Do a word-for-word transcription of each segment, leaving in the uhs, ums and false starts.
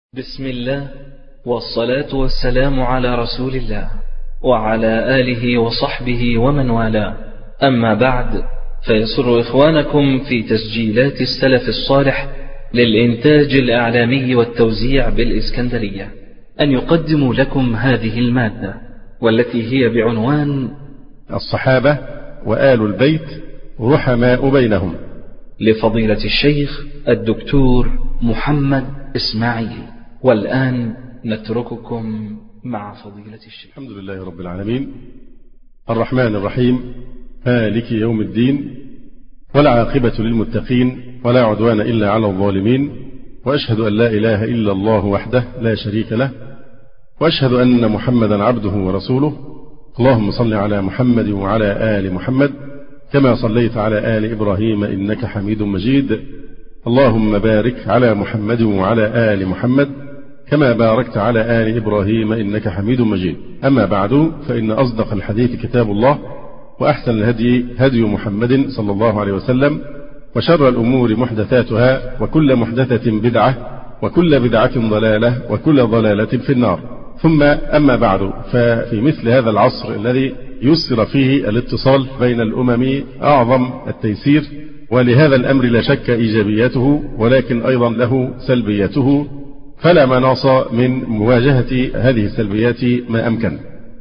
بسم الله والصلاة والسلام على رسول الله وعلى آله وصحبه ومن والاه، أما بعد، فيسر إخوانكم في تسجيلات السلف الصالح للإنتاج الإعلامي والتوزيع بالإسكندرية أن يقدموا لكم هذه المادة، والتي هي بعنوان الصحابة وآل البيت رحماء بينهم، لفضيلة الشيخ الدكتور محمد إسماعيل. والآن نترككم مع فضيلة الشيخ. الحمد لله رب العالمين، الرحمن الرحيم، مالك يوم الدين، والعاقبة للمتقين، ولا عدوان إلا على الظالمين، وأشهد أن لا إله إلا الله وحده لا شريك له، وأشهد أن محمدا عبده ورسوله. اللهم صل على محمد وعلى آل محمد كما صليت على آل إبراهيم إنك حميد مجيد. اللهم بارك على محمد وعلى آل محمد كما باركت على آل إبراهيم إنك حميد مجيد. أما بعد، فإن أصدق الحديث كتاب الله، وأحسن الهدي هدي محمد صلى الله عليه وسلم، وشر الأمور محدثاتها، وكل محدثة بدعة، وكل بدعة ضلالة، وكل ضلالة في النار. ثم أما بعد، ففي مثل هذا العصر الذي يسر فيه الاتصال بين الأمم أعظم التيسير، ولهذا الأمر لا شك إيجابياته ولكن أيضا له سلبياته، فلا مناص من مواجهة هذه السلبيات ما أمكن.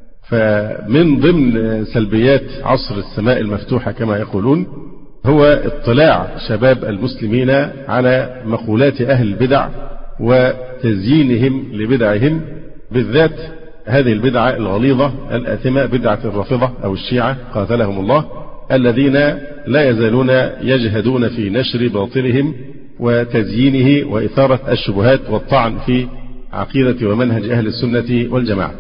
فمن ضمن سلبيات عصر السماء المفتوحة كما يقولون هو اطلاع شباب المسلمين على مقولات أهل البدع وتزيينهم لبدعهم، بالذات هذه البدعة الغليظة الآثمة، بدعة الرافضة أو الشيعة قاتلهم الله، الذين لا يزالون يجهدون في نشر باطلهم وتزيينه وإثارة الشبهات والطعن في عقيدة ومنهج أهل السنة والجماعة.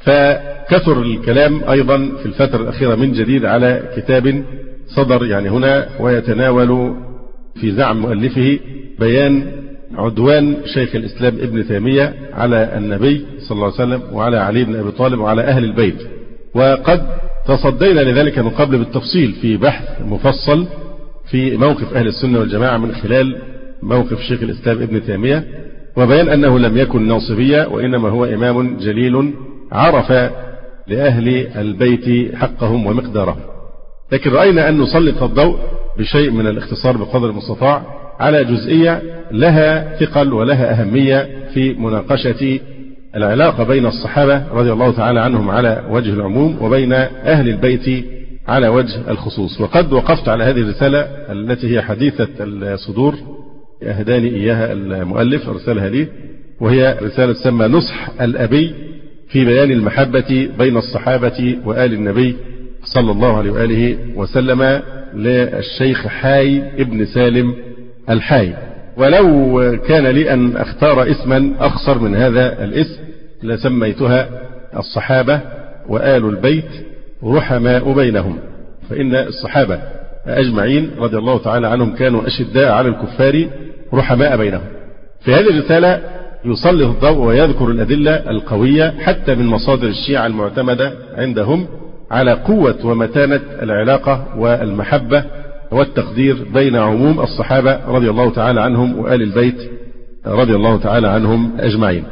فكثر الكلام أيضا في الفترة الأخيرة من جديد على كتاب صدر يعني هنا، ويتناول في زعم مؤلفه بيان عدوان شيخ الإسلام ابن تيمية على النبي صلى الله عليه وسلم وعلى علي بن أبي طالب وعلى أهل البيت. وقد تصدينا لذلك من قبل بالتفصيل في بحث مفصل في موقف أهل السنة والجماعة من خلال موقف شيخ الإسلام ابن تيمية، وبيان أنه لم يكن ناصبية، وإنما هو إمام جليل عرف لأهل البيت حقهم ومقدارهم. لكن رأينا أن نسلط الضوء بشيء من الاختصار بقدر المستطاع على جزئية لها ثقل ولها أهمية في مناقشة العلاقة بين الصحابة رضي الله تعالى عنهم على وجه العموم وبين أهل البيت على وجه الخصوص. وقد وقفت على هذه الرسالة التي هي حديثة الصدور، أهداني إياها المؤلف رسالة هذه، وهي رسالة تسمى نصح الأبي في بيان المحبة بين الصحابة وآل النبي صلى الله عليه وآله وسلم، للشيخ حاي ابن سالم الحاي. ولو كان لي أن أختار اسما أخصر من هذا الاسم لسميتها الصحابة وآل البيت رحماء بينهم، فإن الصحابة أجمعين رضي الله تعالى عنهم كانوا أشداء على الكفار رحماء بينهم. في هذه الرسالة يسلط الضوء ويذكر الأدلة القوية حتى من مصادر الشيعة المعتمدة عندهم على قوة ومتانة العلاقة والمحبة والتقدير بين عموم الصحابة رضي الله تعالى عنهم وآل البيت رضي الله تعالى عنهم أجمعين.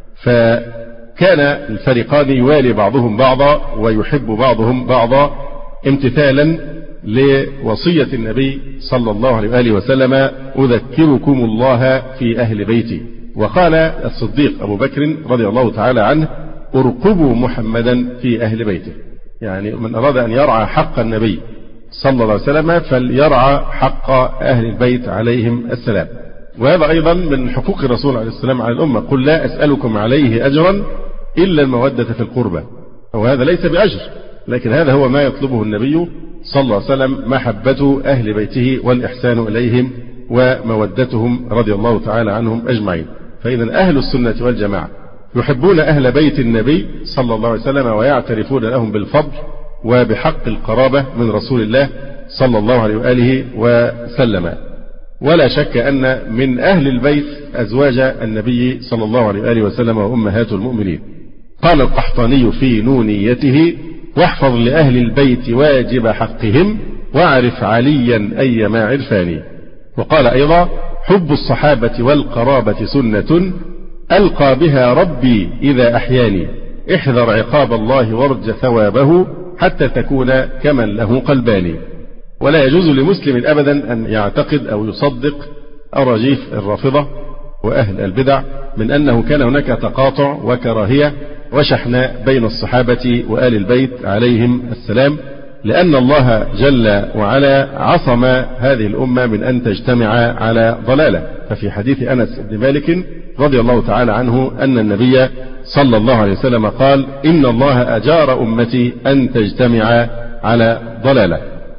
فكان الفريقان يوالي بعضهم بعضا ويحب بعضهم بعضا امتثالا لوصية النبي صلى الله عليه وآله وسلم: أذكركم الله في أهل بيتي. وقال الصديق أبو بكر رضي الله تعالى عنه: ارقبوا محمدا في أهل بيته. يعني من أراد أن يرعى حق النبي صلى الله عليه وسلم فليرعى حق أهل البيت عليهم السلام. وهذا أيضا من حقوق الرسول عليه السلام على الأمة: قل لا أسألكم عليه أجرا إلا المودة في القربى. وهذا ليس بأجر، لكن هذا هو ما يطلبه النبي صلى الله عليه وسلم: محبة أهل بيته والإحسان إليهم ومودتهم رضي الله تعالى عنهم أجمعين. فإذا أهل السنة والجماعة يحبون أهل بيت النبي صلى الله عليه وسلم ويعترفون لهم بالفضل وبحق القرابة من رسول الله صلى الله عليه وآله وسلم. ولا شك أن من أهل البيت أزواج النبي صلى الله عليه وآله وسلم وأمهات المؤمنين. قال القحطاني في نونيته: واحفظ لأهل البيت واجب حقهم واعرف عليا أيما عرفاني. وقال أيضا: حب الصحابة والقرابة سنة ألقى بها ربي إذا أحياني، احذر عقاب الله وارج ثوابه حتى تكون كمن له قلبان. ولا يجوز لمسلم أبدا أن يعتقد أو يصدق أراجيف الرافضة وأهل البدع من أنه كان هناك تقاطع وكراهية وشحناء بين الصحابة وآل البيت عليهم السلام، لأن الله جل وعلا عصم هذه الأمة من أن تجتمع على ضلالة. ففي حديث أنس بن مالك رضي الله تعالى عنه أن النبي صلى الله عليه وسلم قال: إن الله أجار أمتي أن تجتمع على ضلالة.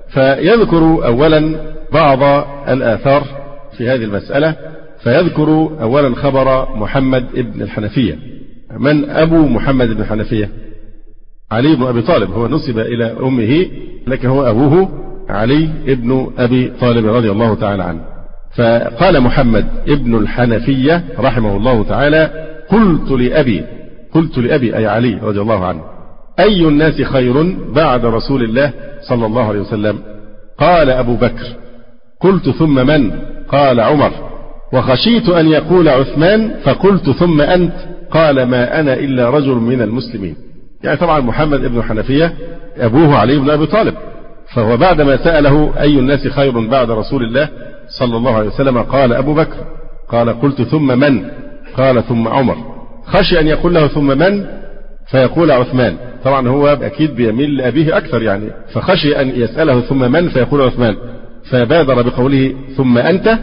فيذكر أولا بعض الآثار في هذه المسألة، فيذكر أولا خبر محمد بن الحنفية. من أبو محمد بن الحنفية؟ علي بن أبي طالب، هو نسب إلى أمه لكن هو أبوه علي بن أبي طالب رضي الله تعالى عنه. فقال محمد بن الحنفية رحمه الله تعالى: قلت لأبي قلت لأبي أي علي رضي الله عنه: أي الناس خير بعد رسول الله صلى الله عليه وسلم؟ قال أبو بكر. قلت ثم من؟ قال عمر. وخشيت أن يقول عثمان فقلت ثم أنت؟ قال ما أنا إلا رجل من المسلمين. يعني طبعا محمد بن الحنفية أبوه علي بن أبي طالب، فهو بعدما سأله أي الناس خير بعد رسول الله صلى الله عليه وسلم قال أبو بكر. قال قلت ثم من؟ قال ثم عمر. خشي أن يقول له ثم من فيقول عثمان، طبعا هو أكيد بيميل لأبيه أكثر يعني، فخشي أن يسأله ثم من فيقول عثمان، فبادر بقوله ثم أنت،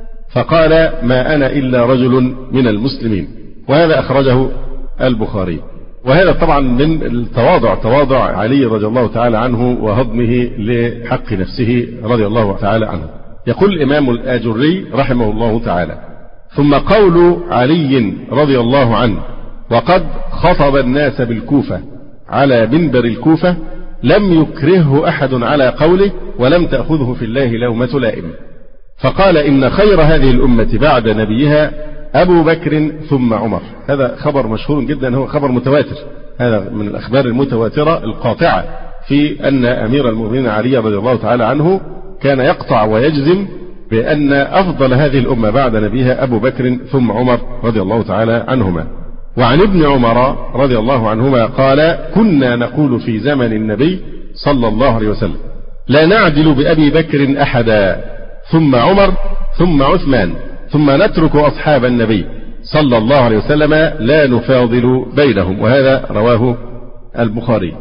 فقال ما أنا إلا رجل من المسلمين. وهذا أخرجه البخاري. وهذا طبعا من التواضع، تواضع علي رضي الله تعالى عنه وهضمه لحق نفسه رضي الله تعالى عنه. يقول الإمام الآجري رحمه الله تعالى: ثم قول علي رضي الله عنه: وقد خطب الناس بالكوفة على منبر الكوفة لم يكرهه أحد على قوله ولم تأخذه في الله لومة لائم، فقال إن خير هذه الأمة بعد نبيها أبو بكر ثم عمر. هذا خبر مشهور جدا، هو خبر متواتر، هذا من الأخبار المتواترة القاطعة في أن أمير المؤمنين علي رضي الله تعالى عنه كان يقطع ويجزم بأن أفضل هذه الأمة بعد نبيها أبو بكر ثم عمر رضي الله تعالى عنهما. وعن ابن عمر رضي الله عنهما قال: كنا نقول في زمن النبي صلى الله عليه وسلم: لا نعدل بأبي بكر أحدا، ثم عمر ثم عثمان، ثم نترك أصحاب النبي صلى الله عليه وسلم لا نفاضل بينهم. وهذا رواه البخاري.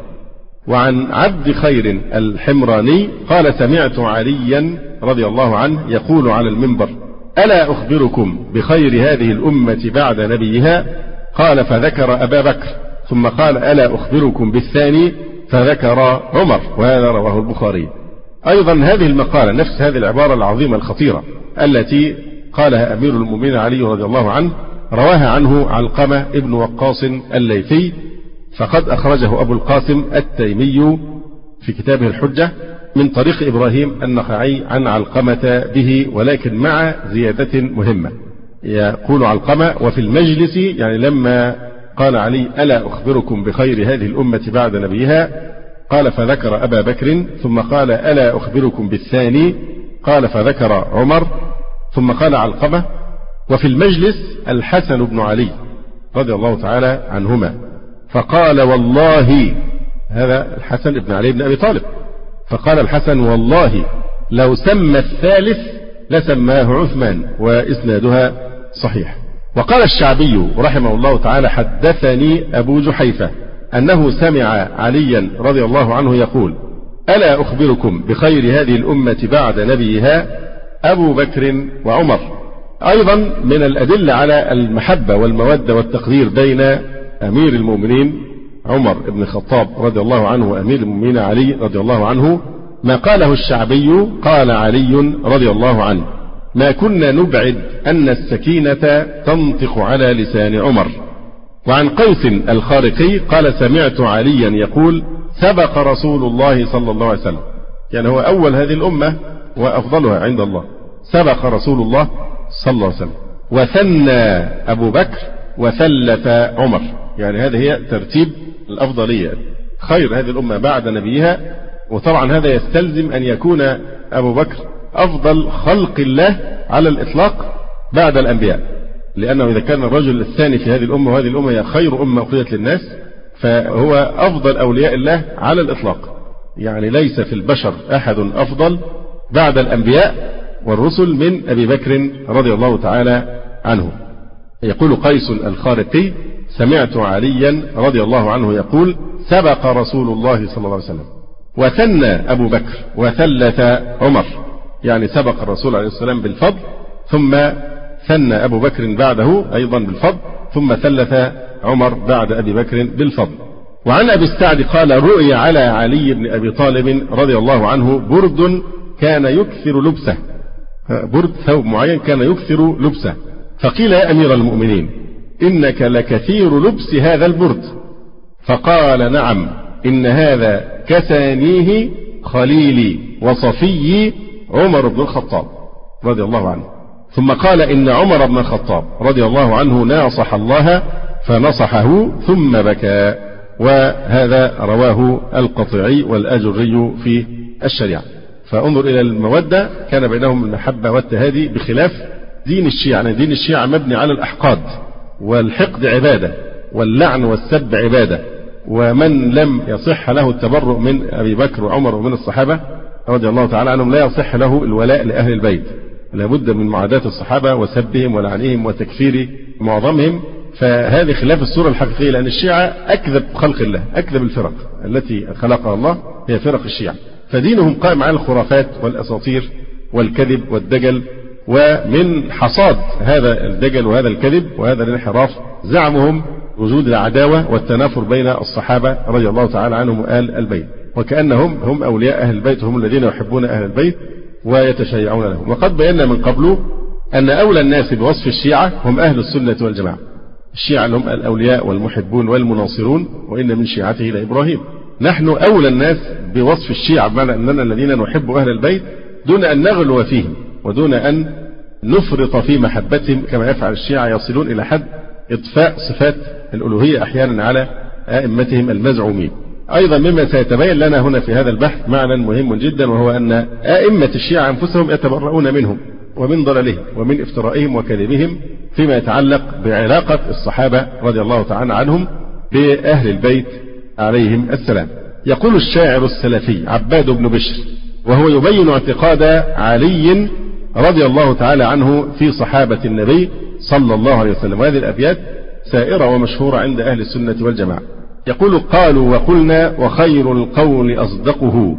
وعن عبد خير الحمراني قال: سمعت عليا رضي الله عنه يقول على المنبر: ألا أخبركم بخير هذه الأمة بعد نبيها؟ قال فذكر أبا بكر، ثم قال: ألا أخبركم بالثاني؟ فذكر عمر. وهذا رواه البخاري. أيضا هذه المقالة، نفس هذه العبارة العظيمة الخطيرة التي قالها أمير المؤمنين علي رضي الله عنه، رواها عنه علقمة ابن وقاص الليثي، فقد أخرجه أبو القاسم التيمي في كتابه الحجة من طريق إبراهيم النخعي عن علقمة به، ولكن مع زيادة مهمة. يقول علقمة: وفي المجلس، يعني لما قال علي: ألا أخبركم بخير هذه الأمة بعد نبيها؟ قال فذكر أبا بكر، ثم قال: ألا أخبركم بالثاني؟ قال فذكر عمر، ثم قال علقمة: وفي المجلس الحسن بن علي رضي الله تعالى عنهما، فقال: والله، هذا الحسن بن علي بن أبي طالب، فقال الحسن: والله لو سمى الثالث لسماه عثمان. وإسنادها صحيح. وقال الشعبي رحمه الله تعالى: حدثني أبو جحيفة أنه سمع عليا رضي الله عنه يقول: ألا أخبركم بخير هذه الأمة بعد نبيها أبو بكر وعمر. أيضا من الأدلة على المحبة والمودة والتقدير بين أمير المؤمنين عمر بن الخطاب رضي الله عنه وأمير المؤمنين علي رضي الله عنه ما قاله الشعبي. قال علي رضي الله عنه: ما كنا نبعد أن السكينة تنطق على لسان عمر. وعن قيس الخارقي قال: سمعت عليا يقول: سبق رسول الله صلى الله عليه وسلم، يعني هو أول هذه الأمة وأفضلها عند الله، سبق رسول الله صلى الله عليه وسلم، وثنى أبو بكر وثلث عمر. يعني هذه هي ترتيب الأفضلية، خير هذه الأمة بعد نبيها. وطبعا هذا يستلزم أن يكون أبو بكر أفضل خلق الله على الإطلاق بعد الأنبياء، لأنه إذا كان الرجل الثاني في هذه الأمة وهذه الأمة هي خير أمة أخرجت للناس فهو أفضل أولياء الله على الإطلاق. يعني ليس في البشر أحد أفضل بعد الأنبياء والرسل من أبي بكر رضي الله تعالى عنه. يقول قيس الخارقي: سمعت عليا رضي الله عنه يقول: سبق رسول الله صلى الله عليه وسلم وثنى أبو بكر وثلث عمر. يعني سبق الرسول عليه السلام بالفضل، ثم ثنى أبو بكر بعده أيضا بالفضل، ثم ثلث عمر بعد أبي بكر بالفضل. وعن أبي السعد قال: رؤي على علي بن أبي طالب رضي الله عنه برد كان يكثر لبسه، برد ثوب معين كان يكثر لبسه، فقيل: يا أمير المؤمنين إنك لكثير لبس هذا البرد. فقال: نعم، إن هذا كسانيه خليلي وصفيي عمر بن الخطاب رضي الله عنه. ثم قال: إن عمر بن الخطاب رضي الله عنه ناصح الله فنصحه ثم بكى. وهذا رواه القطعي والأجري في الشريعة. فانظر إلى المودة، كان بينهم المحبة والتهادي بخلاف دين الشيعة. يعني دين الشيعة مبني على الأحقاد، والحقد عبادة، واللعن والسب عبادة، ومن لم يصح له التبرؤ من أبي بكر وعمر ومن الصحابة رضي الله تعالى عنهم لا يصح له الولاء لأهل البيت. لابد من معاداة الصحابة وسبهم ولعنهم وتكفير معظمهم. فهذه خلاف الصورة الحقيقية، لأن الشيعة أكذب خلق الله، أكذب الفرق التي خلقها الله هي فرق الشيعة. فدينهم قائم على الخرافات والأساطير والكذب والدجل. ومن حصاد هذا الدجل وهذا الكذب وهذا الانحراف زعمهم وجود العداوة والتنافر بين الصحابة رضي الله تعالى عنهم وآل البيت، وكأنهم هم أولياء أهل البيت، هم الذين يحبون أهل البيت ويتشيعون لهم. وقد بينا من قبل أن أولى الناس بوصف الشيعة هم أهل السنة والجماعة. الشيعة هم الأولياء والمحبون والمناصرون، وإن من شيعته لإبراهيم. نحن أولى الناس بوصف الشيعة، بمعنى أننا الذين نحب أهل البيت دون أن نغلو فيهم ودون أن نفرط في محبتهم كما يفعل الشيعة، يصلون إلى حد إضفاء صفات الألوهية أحيانا على أئمتهم المزعومين. أيضا مما سيتبين لنا هنا في هذا البحث معنى مهم جدا، وهو أن أئمة الشيعة أنفسهم يتبرؤون منهم ومن ضلالهم ومن افترائهم وكذبهم فيما يتعلق بعلاقة الصحابة رضي الله تعالى عنهم بأهل البيت عليهم السلام. يقول الشاعر السلفي عباد بن بشر وهو يبين اعتقاد علي رضي الله تعالى عنه في صحابة النبي صلى الله عليه وسلم، وهذه الأبيات سائرة ومشهورة عند أهل السنة والجماعة. يقول: قالوا وقلنا وخير القول أصدقه،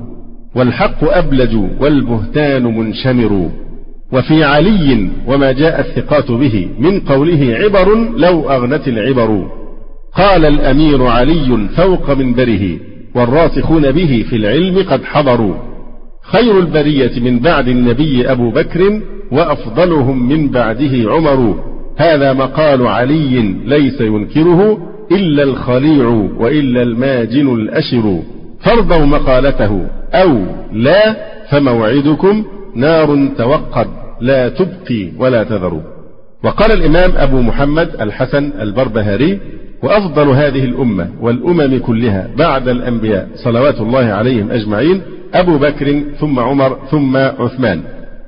والحق أبلج والبهتان منشمر، وفي علي وما جاء الثقات به من قوله عبر لو أغنت العبر. قال الأمير علي فوق منبره، والراسخون به في العلم قد حضروا. خير البرية من بعد النبي أبو بكر، وأفضلهم من بعده عمر. هذا مقال علي ليس ينكره إلا الخليع وإلا الماجن الأشر. فارضوا مقالته أو لا، فموعدكم نار توقد لا تبقي ولا تذر. وقال الإمام أبو محمد الحسن البربهاري: وأفضل هذه الأمة والأمم كلها بعد الأنبياء صلوات الله عليهم أجمعين أبو بكر ثم عمر ثم عثمان.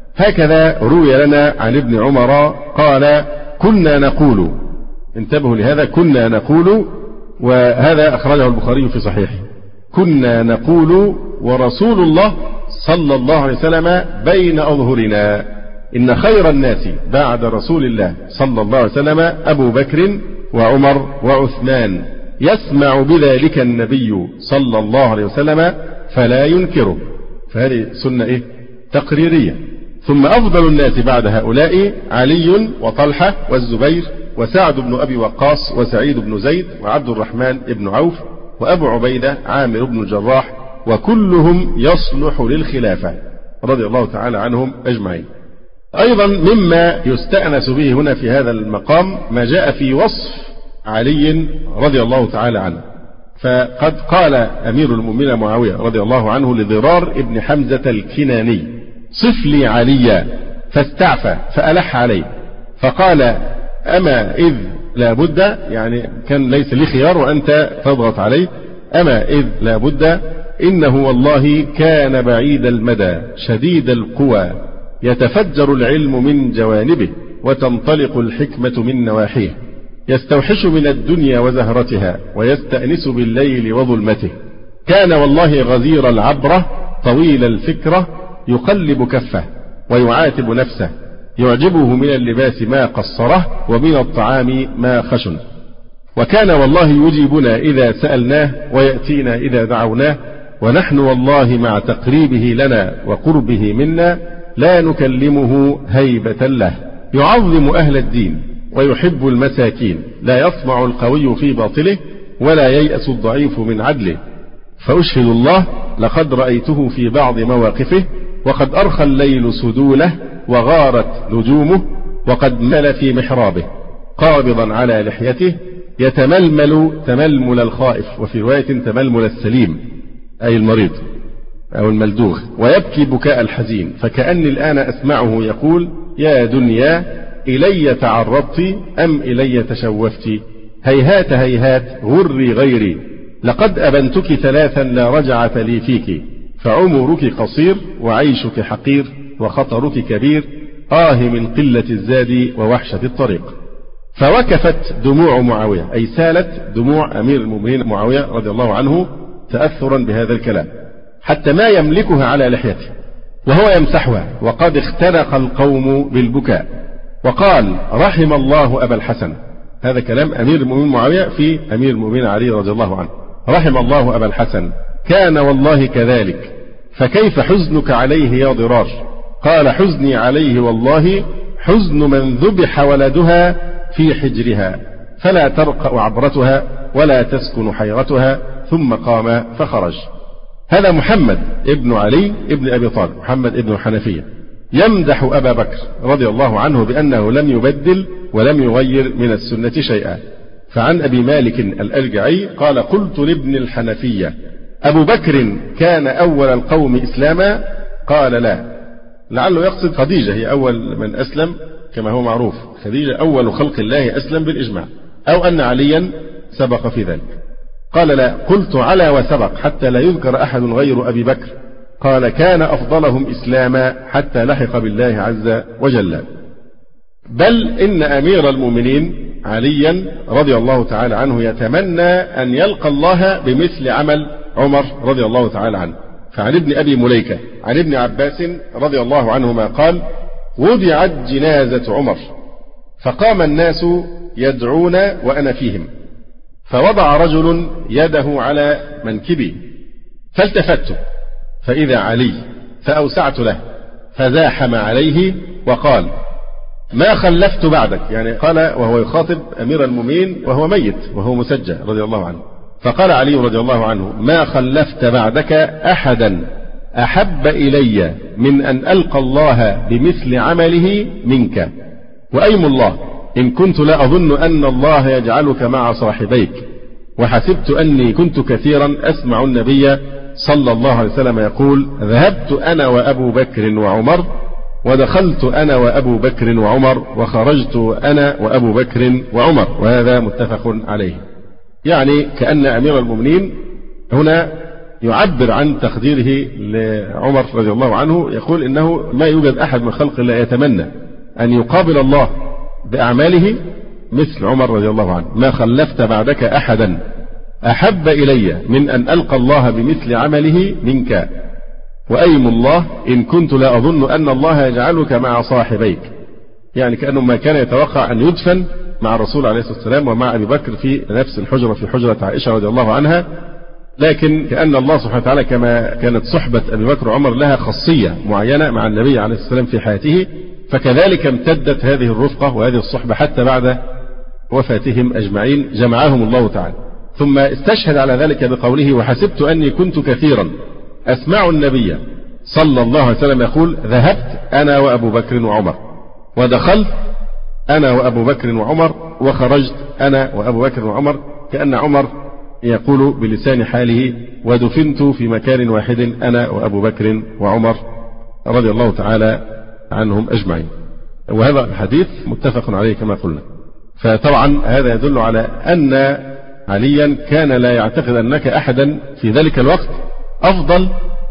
هكذا روي لنا عن ابن عمر قال: كنا نقول، انتبهوا لهذا، كنا نقول، وهذا أخرجه البخاري في صحيحه، كنا نقول ورسول الله صلى الله عليه وسلم بين أظهرنا إن خير الناس بعد رسول الله صلى الله عليه وسلم أبو بكر وعمر وعثمان، يسمع بذلك النبي صلى الله عليه وسلم فلا ينكره. فهذه سنة إيه؟ تقريرية. ثم أفضل الناس بعد هؤلاء علي وطلحة والزبير وسعد بن أبي وقاص وسعيد بن زيد وعبد الرحمن بن عوف وأبو عبيدة عامر بن الجراح، وكلهم يصلح للخلافة رضي الله تعالى عنهم أجمعين. أيضا مما يستأنس به هنا في هذا المقام ما جاء في وصف علي رضي الله تعالى عنه. فقد قال أمير المؤمنين معاوية رضي الله عنه لضرار ابن حمزة الكناني: صف لي عليا، فاستعفى فألح عليه، فقال: أما إذ لا بد، يعني كان ليس لي خيار وأنت تضغط عليه، أما إذ لا بد، إنه والله كان بعيد المدى شديد القوى، يتفجر العلم من جوانبه، وتنطلق الحكمة من نواحيه، يستوحش من الدنيا وزهرتها ويستأنس بالليل وظلمته. كان والله غزير العبرة طويل الفكرة، يقلب كفه ويعاتب نفسه، يعجبه من اللباس ما قصره ومن الطعام ما خشن. وكان والله يجيبنا إذا سألناه ويأتينا إذا دعوناه، ونحن والله مع تقريبه لنا وقربه منا لا نكلمه هيبة له. يعظم أهل الدين ويحب المساكين، لا يطمع القوي في باطله ولا ييأس الضعيف من عدله. فأشهد الله لقد رأيته في بعض مواقفه وقد أرخى الليل سدوله وغارت نجومه، وقد مل في محرابه قابضا على لحيته يتململ تململ الخائف، وفي رواية تململ السليم أي المريض أو الملدوغ، ويبكي بكاء الحزين، فكأني الآن أسمعه يقول: يا دنيا إلي تعرضت أم إلي تشوفت؟ هيهات هيهات غري غيري، لقد أبنتك ثلاثا لا رجعة لي فيك، فعمرك قصير وعيشك حقير وخطرك كبير، آه من قلة الزاد ووحشة الطريق. فوكفت دموع معاوية، أي سالت دموع أمير المؤمنين معاوية رضي الله عنه تأثرا بهذا الكلام، حتى ما يملكها على لحيته وهو يمسحها، وقد اخترق القوم بالبكاء، وقال: رحم الله أبا الحسن. هذا كلام أمير المؤمنين معاوية في أمير المؤمنين علي رضي الله عنه: رحم الله أبا الحسن، كان والله كذلك، فكيف حزنك عليه يا ضرار؟ قال: حزني عليه والله حزن من ذبح ولدها في حجرها، فلا ترقأ عبرتها ولا تسكن حيرتها. ثم قام فخرج. هذا محمد ابن علي ابن أبي طالب، محمد ابن الحنفية، يمدح أبا بكر رضي الله عنه بأنه لم يبدل ولم يغير من السنة شيئا. فعن أبي مالك الأشجعي قال: قلت لابن الحنفية: أبو بكر كان أول القوم إسلاما؟ قال: لا. لعله يقصد خديجة، هي أول من أسلم كما هو معروف، خديجة أول خلق الله أسلم بالإجماع، أو أن عليا سبق في ذلك. قال: لا. قلت: على وسبق، حتى لا يذكر أحد غير أبي بكر. قال: كان أفضلهم إسلاما حتى لحق بالله عز وجل. بل إن أمير المؤمنين عليا رضي الله تعالى عنه يتمنى أن يلقى الله بمثل عمل عمر رضي الله تعالى عنه. فعن ابن أبي مليكة عن ابن عباس رضي الله عنهما قال: وضعت جنازة عمر فقام الناس يدعون وأنا فيهم، فوضع رجل يده على منكبي فالتفت فإذا علي، فأوسعت له فزاحم عليه وقال: ما خلفت بعدك، يعني قال وهو يخاطب أمير المؤمنين وهو ميت وهو مسجى رضي الله عنه. فقال علي رضي الله عنه: ما خلفت بعدك أحدا أحب إلي من أن ألقى الله بمثل عمله منك، وأيم الله إن كنت لا أظن أن الله يجعلك مع صاحبيك، وحسبت أني كنت كثيرا أسمع النبي صلى الله عليه وسلم يقول: ذهبت أنا وأبو بكر وعمر، ودخلت أنا وأبو بكر وعمر، وخرجت أنا وأبو بكر وعمر. وهذا متفق عليه. يعني كأن أمير المؤمنين هنا يعبر عن تقديره لعمر رضي الله عنه، يقول إنه ما يوجد أحد من خلق الله يتمنى أن يقابل الله بأعماله مثل عمر رضي الله عنه. ما خلفت بعدك أحدا أحب إلي من أن ألقى الله بمثل عمله منك، وأيم الله إن كنت لا أظن أن الله يجعلك مع صاحبيك. يعني كأنه ما كان يتوقع أن يدفن مع الرسول عليه الصلاة والسلام ومع أبي بكر في نفس الحجرة، في حجرة عائشة رضي الله عنها، لكن كأن الله سبحانه وتعالى كما كانت صحبة أبي بكر وعمر لها خاصية معينة مع النبي عليه الصلاة والسلام في حياته، فكذلك امتدت هذه الرفقة وهذه الصحبة حتى بعد وفاتهم أجمعين، جمعهم الله تعالى. ثم استشهد على ذلك بقوله: وحسبت أني كنت كثيرا أسمع النبي صلى الله عليه وسلم يقول: ذهبت أنا وأبو بكر وعمر، ودخلت أنا وأبو بكر وعمر، وخرجت أنا وأبو بكر وعمر. كأن عمر يقول بلسان حاله: ودفنت في مكان واحد أنا وأبو بكر وعمر رضي الله تعالى عنهم أجمعين. وهذا الحديث متفق عليه كما قلنا. فطبعا هذا يدل على أن عليا كان لا يعتقد أنك أحدا في ذلك الوقت أفضل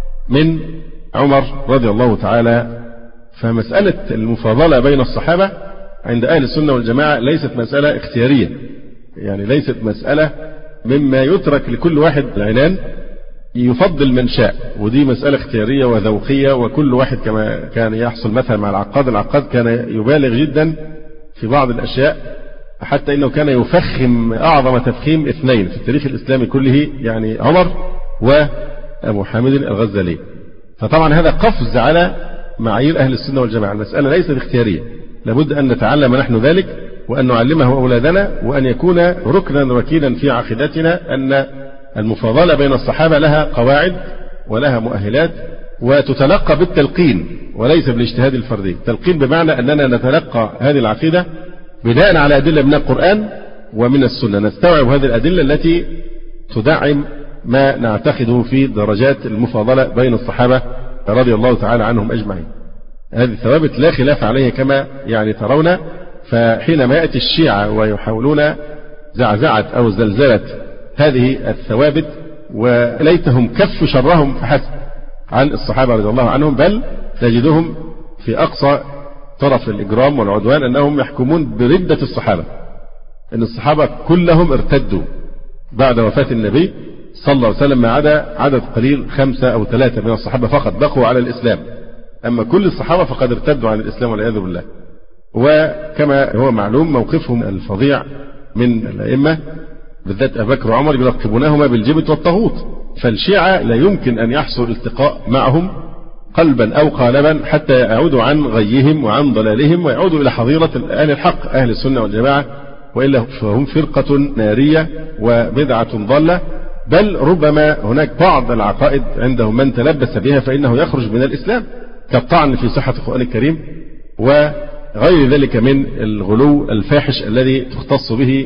من عمر رضي الله تعالى. فمسألة المفاضلة بين الصحابة عند أهل السنة والجماعة ليست مسألة اختيارية، يعني ليست مسألة مما يترك لكل واحد العنان يفضل من شاء، ودي مسألة اختيارية وذوقية، وكل واحد كما كان يحصل مثلا مع العقاد. العقاد كان يبالغ جدا في بعض الأشياء، حتى إنه كان يفخم أعظم تفخيم اثنين في التاريخ الإسلامي كله، يعني عمر وأبو حامد الغزالي. فطبعا هذا قفز على معايير أهل السنة والجماعة. المسألة ليست اختيارية، لابد أن نتعلم نحن ذلك وأن نعلمه أولادنا، وأن يكون ركنا ركينا في عقيدتنا أن المفاضلة بين الصحابة لها قواعد ولها مؤهلات، وتتلقى بالتلقين وليس بالاجتهاد الفردي. التلقين بمعنى أننا نتلقى هذه العقيدة بناء على أدلة من القرآن ومن السنة، نستوعب هذه الأدلة التي تدعم ما نعتقده في درجات المفاضلة بين الصحابة رضي الله تعالى عنهم أجمعين. هذه الثوابت لا خلاف عليها كما يعني ترون. فحينما يأتي الشيعة ويحاولون زعزعة أو زلزلة هذه الثوابت، وليتهم كف شرهم فحسب عن الصحابة رضي الله عنهم، بل تجدهم في أقصى طرف الإجرام والعدوان أنهم يحكمون بردة الصحابة، أن الصحابة كلهم ارتدوا بعد وفاة النبي صلى الله عليه وسلم، ما عدا عدد قليل خمسة أو ثلاثة من الصحابة فقط بقوا على الإسلام، أما كل الصحابة فقد ارتدوا عن الإسلام والعياذ بالله. وكما هو معلوم موقفهم الفظيع من الأئمة بالذات أبي بكر وعمر يلقبونهما بالجبت والطاغوت. فالشيعة لا يمكن أن يحصل التقاء معهم قلبا أو قالبا حتى يعودوا عن غيهم وعن ضلالهم ويعودوا إلى حظيرة أهل الحق أهل السنة والجماعة، وإلا فهم فرقة نارية وبدعة ضالة. بل ربما هناك بعض العقائد عندهم من تلبس بها فإنه يخرج من الإسلام، كالطعن في صحة القرآن الكريم وغير ذلك من الغلو الفاحش الذي تختص به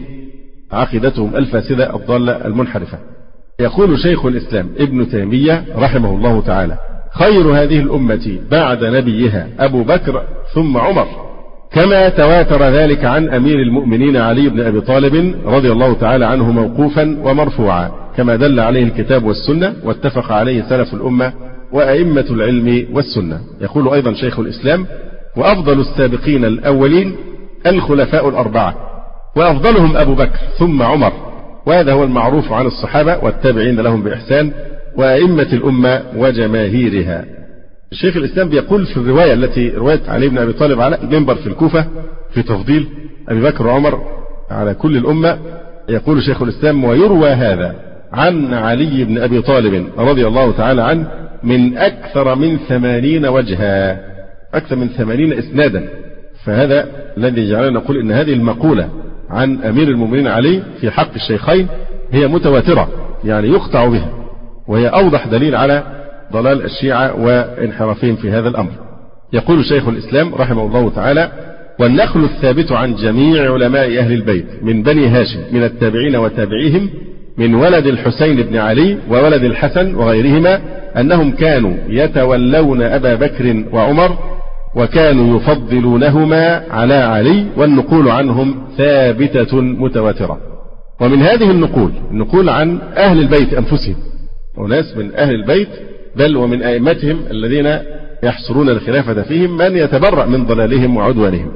عقيدتهم الفاسدة الضالة المنحرفة. يقول شيخ الإسلام ابن تيمية رحمه الله تعالى: خير هذه الأمة بعد نبيها أبو بكر ثم عمر، كما تواتر ذلك عن أمير المؤمنين علي بن أبي طالب رضي الله تعالى عنه موقوفا ومرفوعا، كما دل عليه الكتاب والسنة واتفق عليه سلف الأمة وأئمة العلم والسنة. يقول أيضا شيخ الإسلام: وأفضل السابقين الأولين الخلفاء الأربعة، وأفضلهم أبو بكر ثم عمر، وهذا هو المعروف عن الصحابة والتابعين لهم بإحسان وأئمة الأمة وجماهيرها. الشيخ الإسلام بيقول في الرواية التي رويت علي بن أبي طالب على المنبر في الكوفة في تفضيل أبي بكر وعمر على كل الأمة، يقول شيخ الإسلام: ويروى هذا عن علي بن أبي طالب رضي الله تعالى عنه من أكثر من ثمانين وجها، أكثر من ثمانين إسنادا. فهذا الذي جعلنا نقول إن هذه المقولة عن أمير المؤمنين علي في حق الشيخين هي متواترة، يعني يقطع بها، وهي أوضح دليل على ضلال الشيعة وانحرافهم في هذا الأمر. يقول شيخ الإسلام رحمه الله تعالى: والنقل الثابت عن جميع علماء أهل البيت من بني هاشم من التابعين وتابعيهم من ولد الحسين بن علي وولد الحسن وغيرهما أنهم كانوا يتولون أبا بكر وعمر وكانوا يفضلونهما على علي، والنقول عنهم ثابتة متواترة. ومن هذه النقول النقول عن أهل البيت أنفسهم، وناس من أهل البيت بل ومن أئمتهم الذين يحصرون الخلافة فيهم من يتبرأ من ضلالهم وعدوانهم،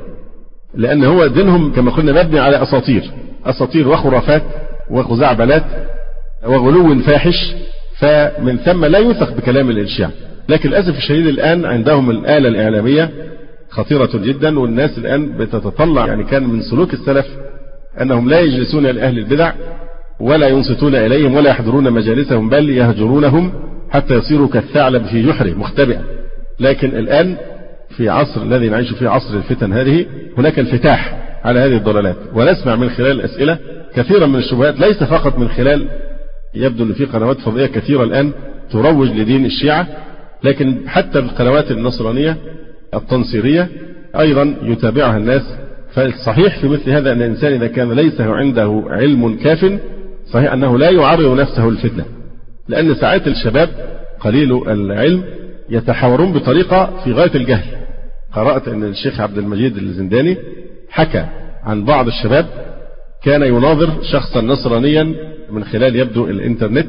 لأن هو دينهم كما قلنا مبني على أساطير أساطير وخرافات وخزعبلات وغلو فاحش، فمن ثم لا يوثق بكلام الشيعة. لكن للأسف الشديد الآن عندهم الآلة الإعلامية خطيرة جدا، والناس الآن بتتطلع، يعني كان من سلوك السلف أنهم لا يجلسون لأهل البدع ولا ينصتون إليهم ولا يحضرون مجالسهم، بل يهجرونهم حتى يصيروا كالثعلب في جحره مختبئا. لكن الآن في عصر الذي نعيش فيه، عصر الفتن هذه، هناك انفتاح على هذه الضلالات، ونسمع من خلال الأسئلة كثيرا من الشبهات، ليس فقط من خلال، يبدو أن في قنوات فضائية كثيرة الآن تروج لدين الشيعة، لكن حتى القنوات النصرانية التنصيرية أيضا يتابعها الناس. فالصحيح في مثل هذا أن الإنسان إذا كان ليس عنده علم كاف، صحيح أنه لا يعرض نفسه الفتنة، لأن ساعات الشباب قليل العلم يتحاورون بطريقة في غاية الجهل. قرأت أن الشيخ عبد المجيد الزنداني حكى عن بعض الشباب كان يناظر شخصا نصرانيا من خلال يبدو الإنترنت.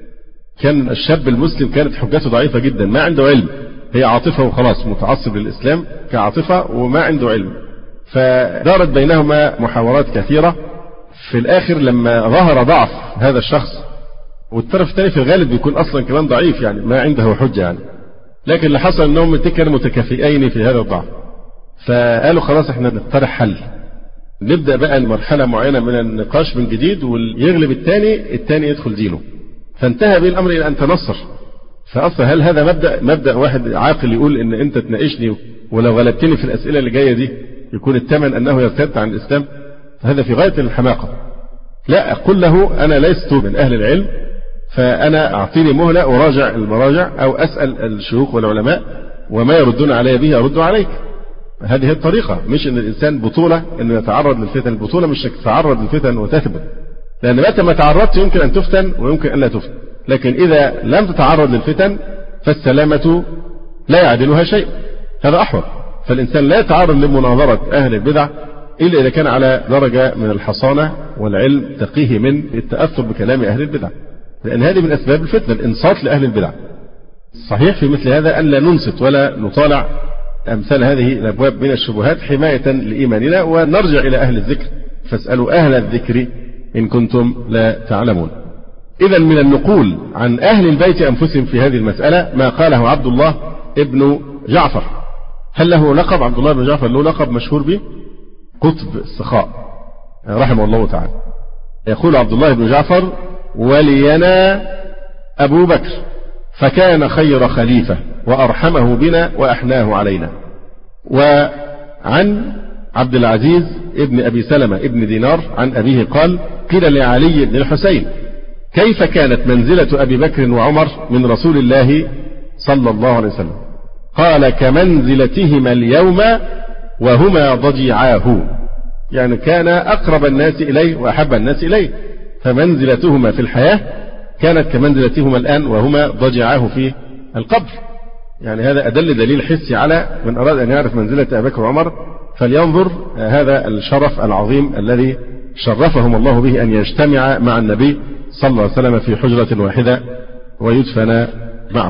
كان الشاب المسلم كانت حجته ضعيفة جدا، ما عنده علم، هي عاطفة وخلاص، متعصب للإسلام كعاطفة وما عنده علم. فدارت بينهما محاورات كثيرة. في الآخر لما ظهر ضعف هذا الشخص، والطرف الثاني في الغالب بيكون أصلا كمان ضعيف، يعني ما عنده حجة يعني، لكن اللي حصل أنهم كانوا متكافئين في هذا الضعف، فقالوا خلاص احنا نقترح حل، نبدأ بقى مرحلة معينة من النقاش من جديد، واليغلب الثاني الثاني يدخل دينه. فانتهى به الأمر إلى أن تنصر. فأصلا هل هذا مبدأ مبدأ واحد عاقل يقول إن أنت تناقشني ولو غلبتني في الأسئلة اللي جاية دي يكون الثمن أنه يرتد عن الإسلام؟ هذا في غاية الحماقة. لا، أقول له أنا لست من أهل العلم، فأنا أعطيني مهلة أراجع المراجع أو أسأل الشيوخ والعلماء، وما يردون علي به أرد عليك. هذه الطريقة، مش أن الإنسان بطولة أنه يتعرض للفتن. البطولة مش تتعرض للفتن وتثبت، لأن متى ما تعرضت يمكن أن تفتن ويمكن أن لا تفتن، لكن إذا لم تتعرض للفتن فالسلامة لا يعدلها شيء، هذا أحوط. فالإنسان لا يتعرض لمناظرة أهل البدع إلا إذا كان على درجة من الحصانة والعلم تقيه من التأثر بكلام أهل البدع، لأن هذه من أسباب الفتنة، الإنصات لأهل البدع. صحيح في مثل هذا أن لا ننصت ولا نطالع أمثال هذه الأبواب من الشبهات حماية لإيماننا، ونرجع إلى أهل الذكر فاسألوا أهل الذكر إن كنتم لا تعلمون. إذا من النقول عن أهل البيت أنفسهم في هذه المسألة ما قاله عبد الله ابن جعفر. هل له لقب؟ عبد الله بن جعفر له لقب مشهور به، قطب السخاء رحمه الله تعالى. يقول عبد الله بن جعفر: ولينا أبو بكر فكان خير خليفة وأرحمه بنا وأحناه علينا. وعن عبد العزيز ابن أبي سلمة ابن دينار عن أبيه قال: قيل لعلي بن الحسين: كيف كانت منزلة أبي بكر وعمر من رسول الله صلى الله عليه وسلم؟ قال: كمنزلتهما اليوم وهما ضجيعاه، يعني كان أقرب الناس إليه وأحب الناس إليه، فمنزلتهما في الحياة كانت كمنزلتهما الآن وهما ضجيعاه في القبر. يعني هذا أدل دليل حسي على من أراد أن يعرف منزلة أبي بكر وعمر فلينظر هذا الشرف العظيم الذي شرفهم الله به أن يجتمع مع النبي صلى الله عليه وسلم في حجرة واحدة ويدفن معه.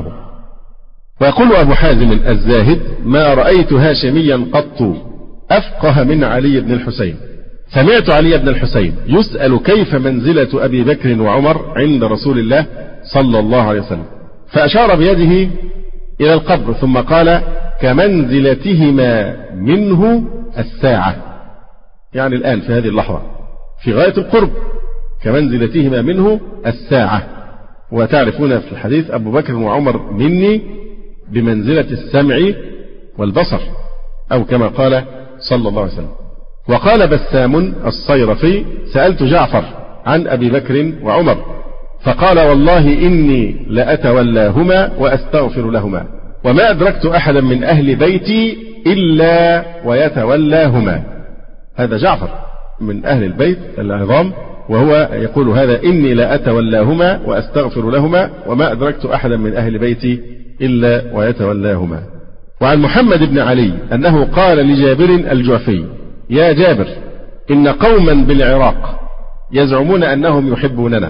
ويقول أبو حازم الزاهد: ما رأيت هاشميا قط أفقه من علي بن الحسين. سمعت علي بن الحسين يسأل كيف منزلة أبي بكر وعمر عند رسول الله صلى الله عليه وسلم، فأشار بيده إلى القبر ثم قال: كمنزلتهما منه الساعة، يعني الآن في هذه اللحظة في غاية القرب، كمنزلتهما منه الساعة. وتعرفون في الحديث أبو بكر وعمر مني بمنزلة السمع والبصر، أو كما قال صلى الله عليه وسلم. وقال بسام الصيرفي: سألت جعفر عن أبي بكر وعمر فقال: والله إني لأتولاهما وأستغفر لهما، وما أدركت أحدا من أهل بيتي إلا ويتولاهما. هذا جعفر من أهل البيت العظام، وهو يقول هذا: إني لأتولاهما وأستغفر لهما، وما أدركت أحدا من أهل بيتي إلا ويتولاهما. وعن محمد بن علي أنه قال لجابر الجعفي: يا جابر، إن قوما بالعراق يزعمون أنهم يحبوننا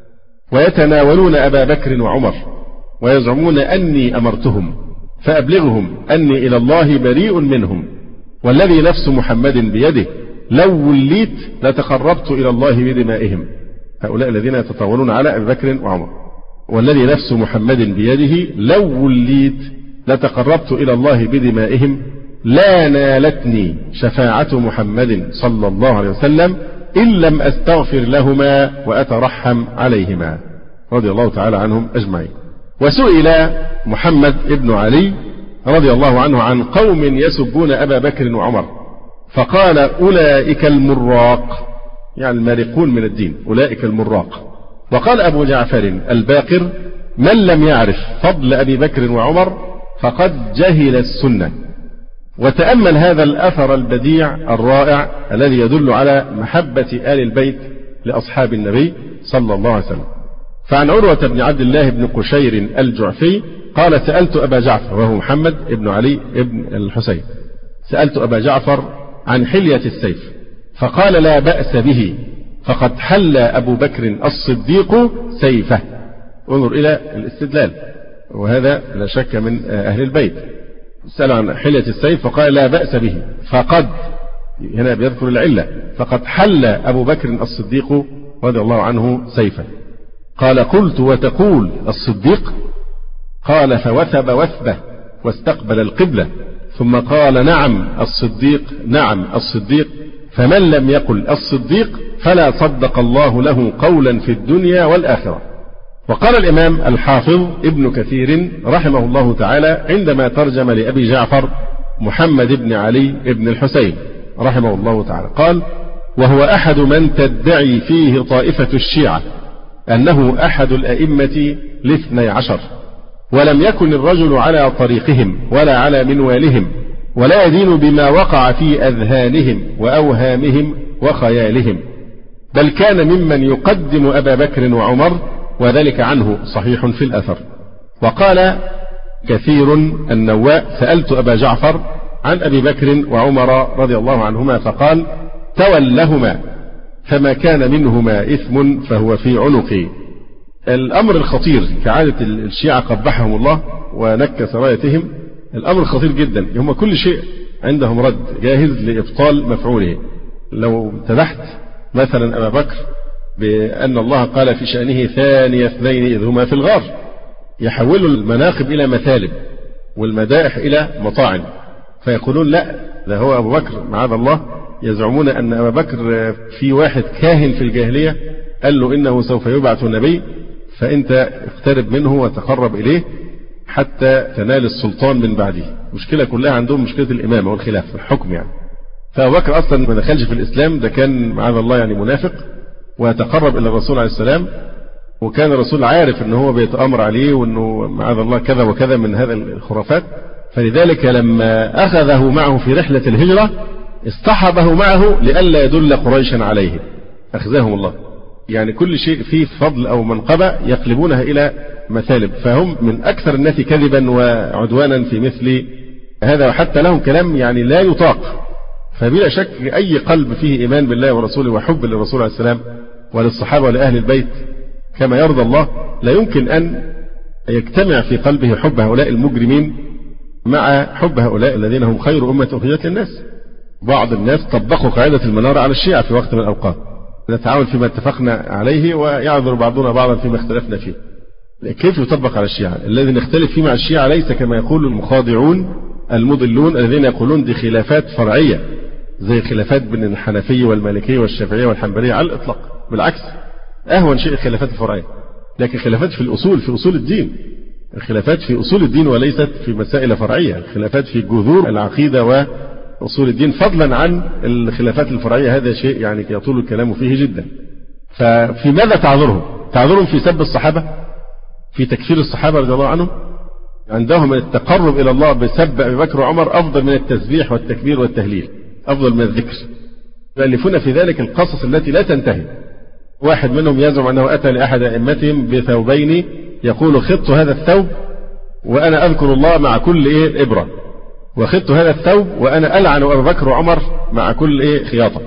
ويتناولون أبا بكر وعمر ويزعمون أني أمرتهم، فأبلغهم أني إلى الله بريء منهم، والذي نفس محمد بيده لو وليت لتقربت إلى الله بدمائهم. هؤلاء الذين يتطاولون على أبي بكر وعمر: والذي نفس محمد بيده لو وليت لتقربت إلى الله بدمائهم، لا نالتني شفاعة محمد صلى الله عليه وسلم إن لم أستغفر لهما وأترحم عليهما، رضي الله تعالى عنهم أجمعين. وسئل محمد بن علي رضي الله عنه عن قوم يسبون أبا بكر وعمر فقال: أولئك المراق، يعني المارقون من الدين، أولئك المراق. وقال أبو جعفر الباقر: من لم يعرف فضل أبي بكر وعمر فقد جهل السنة. وتأمل هذا الأثر البديع الرائع الذي يدل على محبة آل البيت لأصحاب النبي صلى الله عليه وسلم. فعن عروة بن عبد الله بن قشير الجعفي قال: سألت أبا جعفر، وهو محمد بن علي بن الحسين، سألت أبا جعفر عن حلية السيف فقال: لا بأس به، فقد حل أبو بكر الصديق سيفه. انظر إلى الاستدلال، وهذا لا شك من أهل البيت. سأل عن حلية السيف فقال: لا بأس به، فقد هنا بيذكر العلة. فقد حل أبو بكر الصديق رضي الله عنه سيفا. قال قلت وتقول الصديق؟ قال فوثب وثبه واستقبل القبلة، ثم قال نعم الصديق نعم الصديق، فمن لم يقل الصديق فلا صدق الله له قولا في الدنيا والآخرة. وقال الإمام الحافظ ابن كثير رحمه الله تعالى عندما ترجم لأبي جعفر محمد بن علي بن الحسين رحمه الله تعالى قال: وهو أحد من تدعي فيه طائفة الشيعة أنه أحد الأئمة الاثني عشر، ولم يكن الرجل على طريقهم ولا على منوالهم، ولا يدين بما وقع في أذهانهم وأوهامهم وخيالهم، بل كان ممن يقدم أبا بكر وعمر، وذلك عنه صحيح في الأثر. وقال كثير النواء: سألت أبا جعفر عن أبي بكر وعمر رضي الله عنهما فقال: تولهما فما كان منهما إثم فهو في عنقي. الأمر الخطير كعادة الشيعة قبحهم الله ونكس رايتهم، الأمر خطير جدا. هم كل شيء عندهم رد جاهز لإبطال مفعوله. لو امتدحت مثلا أبا بكر بأن الله قال في شأنه ثاني اثنين إذ هما في الغار، يحولوا المناقب إلى مثالب والمدائح إلى مطاعن، فيقولون لا ده هو أبو بكر معاذ الله. يزعمون أن أبا بكر في واحد كاهن في الجاهلية قال له إنه سوف يبعث نبي، فأنت اقترب منه وتقرب إليه حتى تنال السلطان من بعده. مشكلة كلها عندهم مشكلة الإمامة والخلافة الحكم يعني. فأبو بكر أصلا ما دخلش في الإسلام، ده كان معاذ الله يعني منافق، وتقرب إلى الرسول عليه السلام، وكان الرسول عارف أنه هو بيتأمر عليه وأنه معاذ الله كذا وكذا من هذا الخرافات. فلذلك لما أخذه معه في رحلة الهجرة اصطحبه معه لئلا يدل قريشا عليه، أخزاهم الله. يعني كل شيء فيه فضل أو منقبة يقلبونها إلى مثالب، فهم من أكثر الناس كذبا وعدوانا في مثل هذا، وحتى لهم كلام يعني لا يطاق. فبلا شك أي قلب فيه إيمان بالله ورسوله وحب للرسول عليه السلام وللصحابة ولأهل البيت كما يرضى الله، لا يمكن أن يجتمع في قلبه حب هؤلاء المجرمين مع حب هؤلاء الذين هم خير أمة أخرجت للناس. بعض الناس طبقوا قاعدة المنارة على الشيعة في وقت من الأوقات، نتعاون فيما اتفقنا عليه ويعذر بعضنا بعضا فيما اختلفنا فيه. كيف يطبق على الشيعة؟ الذي نختلف فيه مع الشيعة ليس كما يقول المخاضعون المضلون الذين يقولون دي خلافات فرعية زي خلافات بين الحنفية والمالكية والشافعية والحنبلية، على الإطلاق. بالعكس، أهون شيء الخلافات الفرعية، لكن خلافات في الأصول، في أصول الدين. الخلافات في أصول الدين وليست في مسائل فرعية، الخلافات في جذور العقيدة وأصول الدين، فضلا عن الخلافات الفرعية. هذا شيء يعني يطول الكلام فيه جدا. ففي ماذا تعذرهم؟ تعذرهم في سب الصحابة، في تكفير الصحابة رضي الله عنهم. عندهم التقرب إلى الله بسب أبي بكر وعمر أفضل من التسبيح والتكبير والتهليل، أفضل من الذكر. يؤلفون في ذلك القصص التي لا تنتهي. واحد منهم يزعم أنه أتى لأحد أئمتهم بثوبين يقول: خط هذا الثوب وأنا أذكر الله مع كل إيه إبرة، وخط هذا الثوب وأنا ألعن أبو بكر وعمر مع كل إيه خياطة،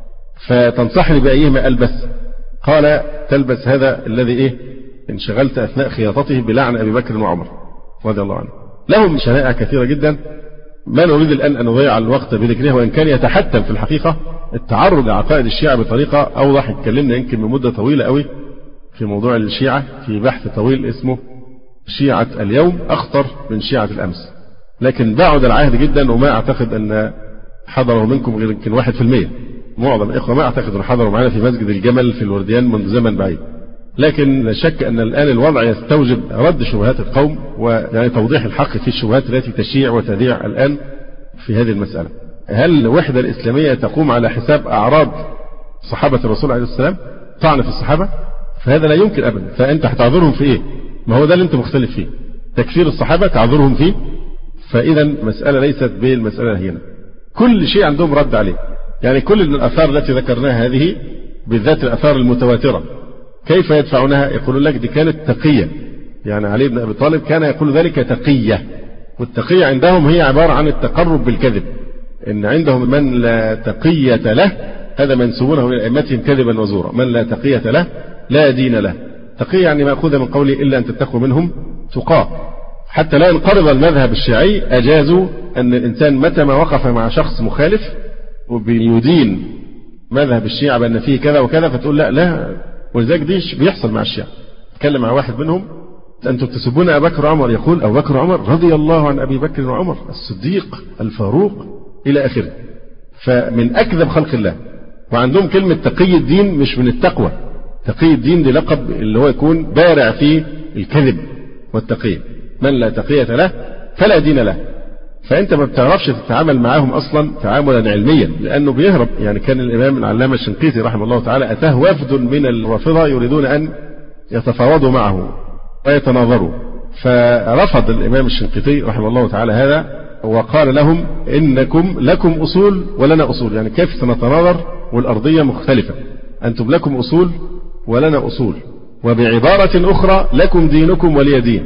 فتنصحني بأيهما ألبس؟ قال: تلبس هذا الذي إيه انشغلت أثناء خياطته بلعن أبي بكر وعمر رضي الله عنه. لهم شنائع كثيرة جدا ما نريد الآن أن نضيع الوقت بذكرها، وإن كان يتحتم في الحقيقة التعرض لعقائد الشيعة بطريقة أوضح. اتكلمنا يمكن من مدة طويلة قوي في موضوع الشيعة في بحث طويل اسمه شيعة اليوم أخطر من شيعة الأمس، لكن بعد العهد جدا، وما أعتقد أن حضروا منكم غير يمكن واحد في المية. معظم الإخوة ما أعتقد أن حضروا معنا في مسجد الجمل في الورديان منذ زمن بعيد. لكن لا شك أن الآن الوضع يستوجب رد شبهات القوم ويعني توضيح الحق في الشبهات التي تشيع وتذيع الآن في هذه المسألة. هل الوحدة الإسلامية تقوم على حساب أعراض صحابة الرسول عليه السلام؟ طعن في الصحابة؟ فهذا لا يمكن أبدا. فأنت هتعذرهم في إيه؟ ما هو ده اللي أنت مختلف فيه. تكفير الصحابة تعذرهم فيه؟ فإذا مسألة ليست بالمسألة هنا. كل شيء عندهم رد عليه. يعني كل الآثار التي ذكرناها هذه بالذات الآثار المتواترة كيف يدفعونها؟ يقولون لك دي كانت تقية. يعني علي بن أبي طالب كان يقول ذلك تقية، والتقية عندهم هي عبارة عن التقرب بالكذب. إن عندهم من لا تقية له هذا منسوبونه إلى أئمتهم كذبا وزورا، من لا تقية له لا دين له. تقية يعني مأخوذة من قوله إلا أن تتقوا منهم تقاه. حتى لا ينقرض المذهب الشيعي أجازوا أن الإنسان متى ما وقف مع شخص مخالف وبيدين مذهب الشيعة بأن فيه كذا وكذا، فتقول لا لا. ولذلك دي بيحصل مع الشيعة. تكلم مع واحد منهم: أنتم تسبون أبا بكر وعمر. يقول: أبو بكر وعمر رضي الله عن أبي بكر وعمر الصديق الفاروق إلى آخره. فمن أكذب خلق الله. وعندهم كلمة تقي الدين مش من التقوى. تقي الدين دي لقب اللي هو يكون بارع في الكذب والتقية. من لا تقية له فلا دين له. فأنت ما بتعرفش تتعامل معاهم أصلا تعاملا علميا، لأنه بيهرب. يعني كان الإمام العلامة الشنقيطي رحمه الله تعالى أتاه وفد من الرافضة يريدون أن يتفاوضوا معه ويتناظروا، فرفض الإمام الشنقيطي رحمه الله تعالى هذا، وقال لهم: إنكم لكم أصول ولنا أصول. يعني كيف سنتناظر والأرضية مختلفة؟ أنتم لكم أصول ولنا أصول، وبعبارة أخرى: لكم دينكم ولي دين،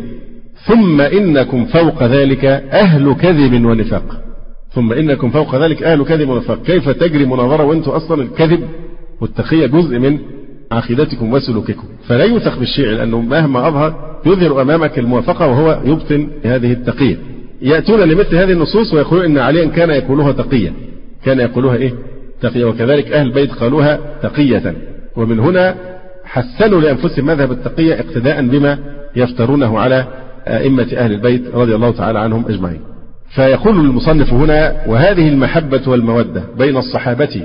ثم إنكم فوق ذلك أهل كذب ونفاق. ثم إنكم فوق ذلك أهل كذب ونفاق. كيف تجري مناظرة وأنتم أصلا الكذب والتقية جزء من عقيدتكم وسلوككم؟ فلا يوثق بالشيعي، لأنه مهما أظهر يظهر أمامك الموافقة وهو يبطن هذه التقية. يأتون لمثل هذه النصوص ويقولون إن عليا كان يقولها تقية، كان يقولها إيه؟ تقية. وكذلك أهل البيت قالوها تقية. ومن هنا حسنوا لأنفسهم مذهب التقية اقتداء بما يفترونه على أئمة أهل البيت رضي الله تعالى عنهم أجمعين. فيقول المصنف هنا: وهذه المحبة والمودة بين الصحابة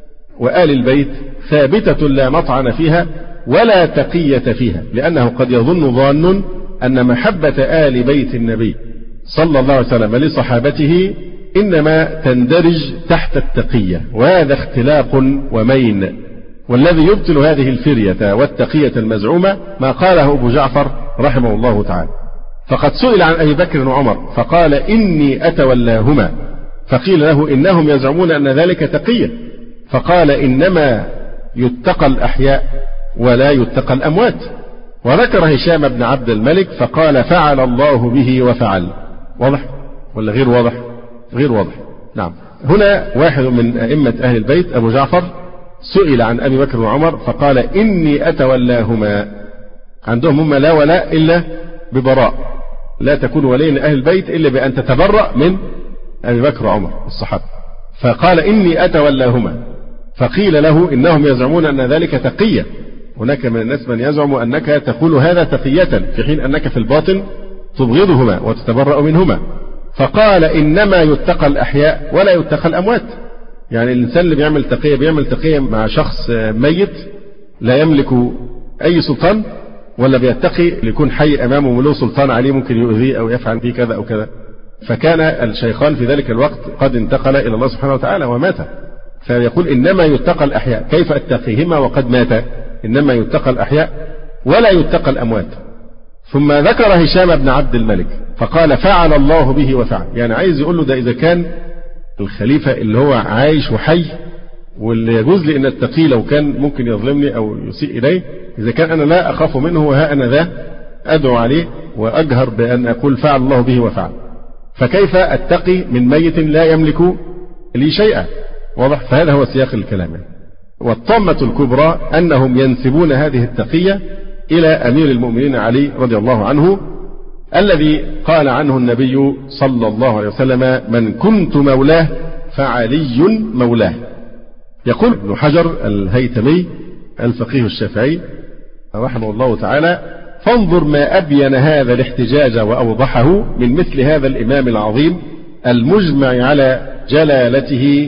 وآل البيت ثابتة لا مطعن فيها ولا تقية فيها، لأنه قد يظن ظان أن محبة آل بيت النبي صلى الله عليه وسلم لصحابته إنما تندرج تحت التقية، وهذا اختلاق ومين. والذي يبطل هذه الفرية والتقية المزعومة ما قاله أبو جعفر رحمه الله تعالى. فقد سئل عن أبي بكر وعمر فقال: إني أتولاهما. فقيل له: إنهم يزعمون أن ذلك تقية. فقال: إنما يتقى الأحياء ولا يتقى الأموات. وذكر هشام بن عبد الملك فقال: فعل الله به وفعل. واضح ولا غير واضح؟ غير واضح. نعم. هنا واحد من أئمة أهل البيت أبو جعفر سئل عن أبي بكر وعمر فقال: إني أتولاهما. عندهم هم لا ولاء إلا ببراء، لا تكون ولي لأهل البيت إلا بأن تتبرأ من أبي بكر وعمر الصحابة. فقال: إني أتولاهما. فقيل له: إنهم يزعمون أن ذلك تقية. هناك من الناس من يزعم أنك تقول هذا تقية في حين أنك في الباطن تبغضهما وتتبرأ منهما. فقال: إنما يتقى الأحياء ولا يتقى الأموات. يعني الإنسان اللي بيعمل تقية بيعمل تقية مع شخص ميت لا يملك أي سلطان، ولا بيتقي ليكون حي أمامه وله سلطان عليه ممكن يؤذيه أو يفعل به كذا أو كذا. فكان الشيخان في ذلك الوقت قد انتقل إلى الله سبحانه وتعالى ومات. فيقول: إنما يتقى الأحياء. كيف أتقيهما وقد مات؟ إنما يتقى الأحياء ولا يتقى الأموات. ثم ذكر هشام بن عبد الملك فقال: فعل الله به وفعل. يعني عايز يقول له ده إذا كان الخليفة اللي هو عايش وحي واللي يجوز لي أن التقي لو كان ممكن يظلمني أو يسيء إليه، إذا كان أنا لا أخاف منه وها أنا ذا أدعو عليه وأجهر بأن أقول فعل الله به وفعل، فكيف أتقي من ميت لا يملك لي شيئا؟ واضح. فهذا هو سياق الكلام. والطامة الكبرى أنهم ينسبون هذه التقية إلى أمير المؤمنين علي رضي الله عنه، الذي قال عنه النبي صلى الله عليه وسلم: من كنت مولاه فعلي مولاه. يقول ابن حجر الهيثمي الفقيه الشافعي رحمه الله تعالى: فانظر ما أبين هذا الاحتجاج وأوضحه من مثل هذا الإمام العظيم المجمع على جلالته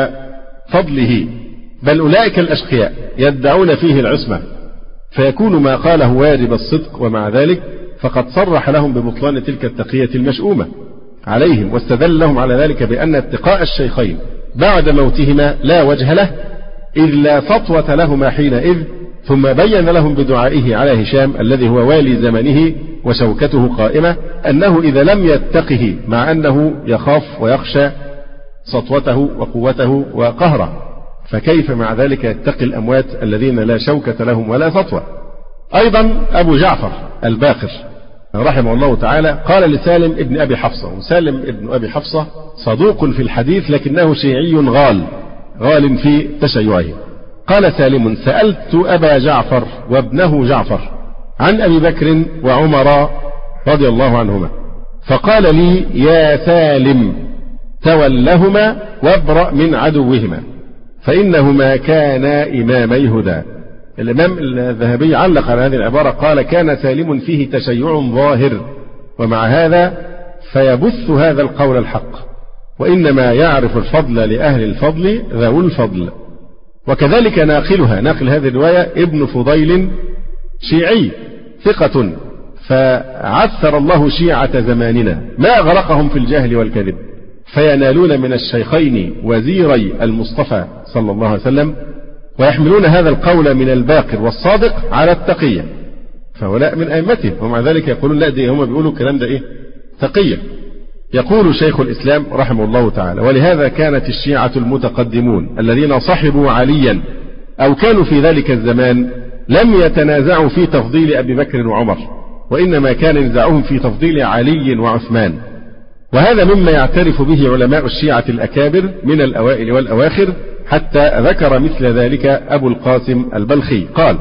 وفضله، بل أولئك الأشقياء يدعون فيه العصمة، فيكون ما قاله واجب الصدق، ومع ذلك فقد صرح لهم ببطلان تلك التقية المشؤومة عليهم، واستدل لهم على ذلك بأن اتقاء الشيخين بعد موتهما لا وجه له، إذ لا سطوة لهما حينئذ. ثم بين لهم بدعائه على هشام الذي هو والي زمنه وشوكته قائمة أنه إذا لم يتقه مع أنه يخاف ويخشى سطوته وقوته وقهره، فكيف مع ذلك يتقي الأموات الذين لا شوكة لهم ولا سطوة؟ أيضا أبو جعفر الباقر رحمه الله تعالى قال لسالم ابن أبي حفصة، وسالم ابن أبي حفصة صدوق في الحديث لكنه شيعي غال غال في تشيعه. قال سالم: سألت أبا جعفر وابنه جعفر عن أبي بكر وعمر رضي الله عنهما، فقال لي: يا سالم، تولهما وابرأ من عدوهما فإنهما كانا إمامي هدى. الإمام الذهبي علق على هذه العبارة قال كان سالم فيه تشيع ظاهر، ومع هذا فيبث هذا القول الحق، وإنما يعرف الفضل لأهل الفضل ذو الفضل. وكذلك ناقلها ناقل هذه الرواية ابن فضيل شيعي ثقة، فعثر الله شيعة زماننا ما أغرقهم في الجهل والكذب، فينالون من الشيخين وزيري المصطفى صلى الله عليه وسلم، ويحملون هذا القول من الباقر والصادق على التقية، فهؤلاء من أئمتهم، ومع ذلك يقولون لا، دي هم بيقولوا الكلام ده إيه؟ تقية. يقول شيخ الإسلام رحمه الله تعالى: ولهذا كانت الشيعة المتقدمون الذين صحبوا عليا أو كانوا في ذلك الزمان لم يتنازعوا في تفضيل أبي بكر وعمر، وإنما كان نزاعهم في تفضيل علي وعثمان. وهذا مما يعترف به علماء الشيعة الأكابر من الأوائل والأواخر، حتى ذكر مثل ذلك أبو القاسم البلخي قال: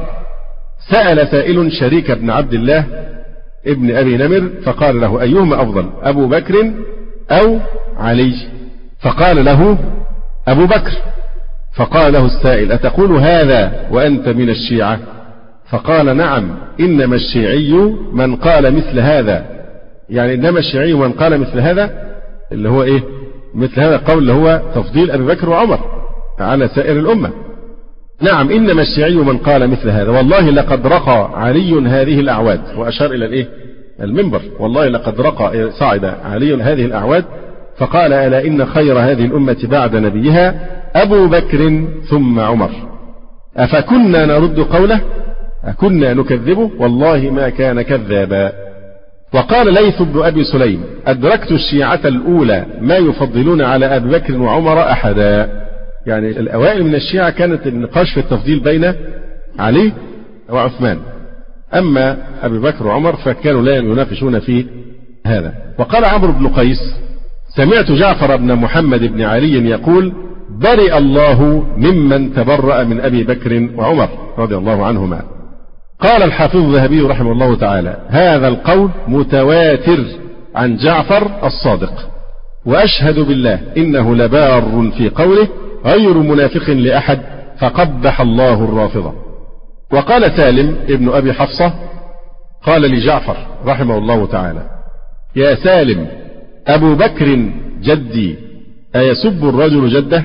سأل سائل شريك بن عبد الله ابن أبي نمر فقال له: أيهما أفضل، أبو بكر أو علي؟ فقال له: أبو بكر. فقال له السائل: أتقول هذا وأنت من الشيعة؟ فقال: نعم، إنما الشيعي من قال مثل هذا، يعني إنما الشيعي من قال مثل هذا اللي هو إيه؟ مثل هذا القول اللي هو تفضيل أبي بكر وعمر على سائر الأمة. نعم، إنما الشيعي من قال مثل هذا، والله لقد رقى علي هذه الأعواد، وأشار إلى الإيه؟ المنبر. والله لقد رقى صعد علي هذه الأعواد فقال: ألا إن خير هذه الأمة بعد نبيها أبو بكر ثم عمر. أفكنا نرد قوله؟ أكنا نكذبه؟ والله ما كان كذابا. وقال ليث بن أبي سليم: أدركت الشيعة الأولى ما يفضلون على أبي بكر وعمر أحدا. يعني الأوائل من الشيعة كانت النقاش في التفضيل بين علي وعثمان، أما أبي بكر وعمر فكانوا لا يناقشون في هذا. وقال عمرو بن قيس: سمعت جعفر بن محمد بن علي يقول: برئ الله ممن تبرأ من أبي بكر وعمر رضي الله عنهما. قال الحافظ الذهبي رحمه الله تعالى: هذا القول متواتر عن جعفر الصادق، وأشهد بالله إنه لبار في قوله غير منافق لأحد، فقبح الله الرافضة. وقال سالم ابن أبي حفصة قال لجعفر رحمه الله تعالى: يا سالم، أبو بكر جدي أيسب الرجل جده؟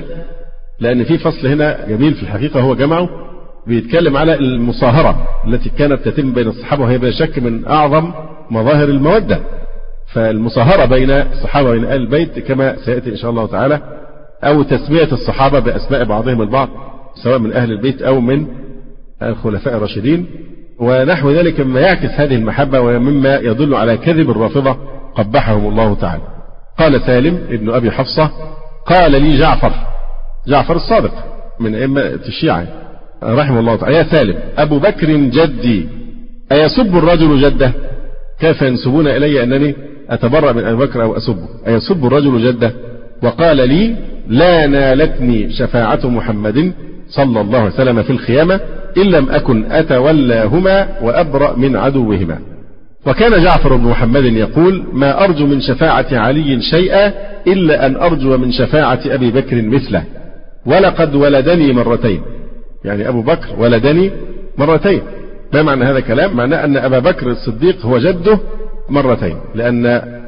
لأن في فصل هنا جميل في الحقيقة هو جمعه، بيتكلم على المصاهرة التي كانت تتم بين الصحابة، وهي بلا شك من أعظم مظاهر المودة. فالمصاهرة بين الصحابة وبين آل البيت كما سيأتي إن شاء الله تعالى، أو تسمية الصحابة بأسماء بعضهم البعض سواء من أهل البيت أو من الخلفاء الراشدين ونحو ذلك، مما يعكس هذه المحبة ومما يدل على كذب الرافضة قبحهم الله تعالى. قال سالم ابن أبي حفصة قال لي جعفر، جعفر الصادق من أئمة الشيعة رحمه الله تعالى: يا سالم، أبو بكر جدي أيسب الرجل جده؟ كيف ينسبون إلي أنني أتبرأ من أبي بكر أو أسبه؟ أيسب الرجل جده؟ وقال لي: لا نالتني شفاعة محمد صلى الله عليه وسلم في الخيامة إن لم أكن أتولاهما وأبرأ من عدوهما. وكان جعفر بن محمد يقول: ما أرجو من شفاعة علي شيئا إلا أن أرجو من شفاعة أبي بكر مثله، ولقد ولدني مرتين. يعني أبو بكر ولدني مرتين. ما معنى هذا الكلام؟ معناه أن أبا بكر الصديق هو جده مرتين، لأن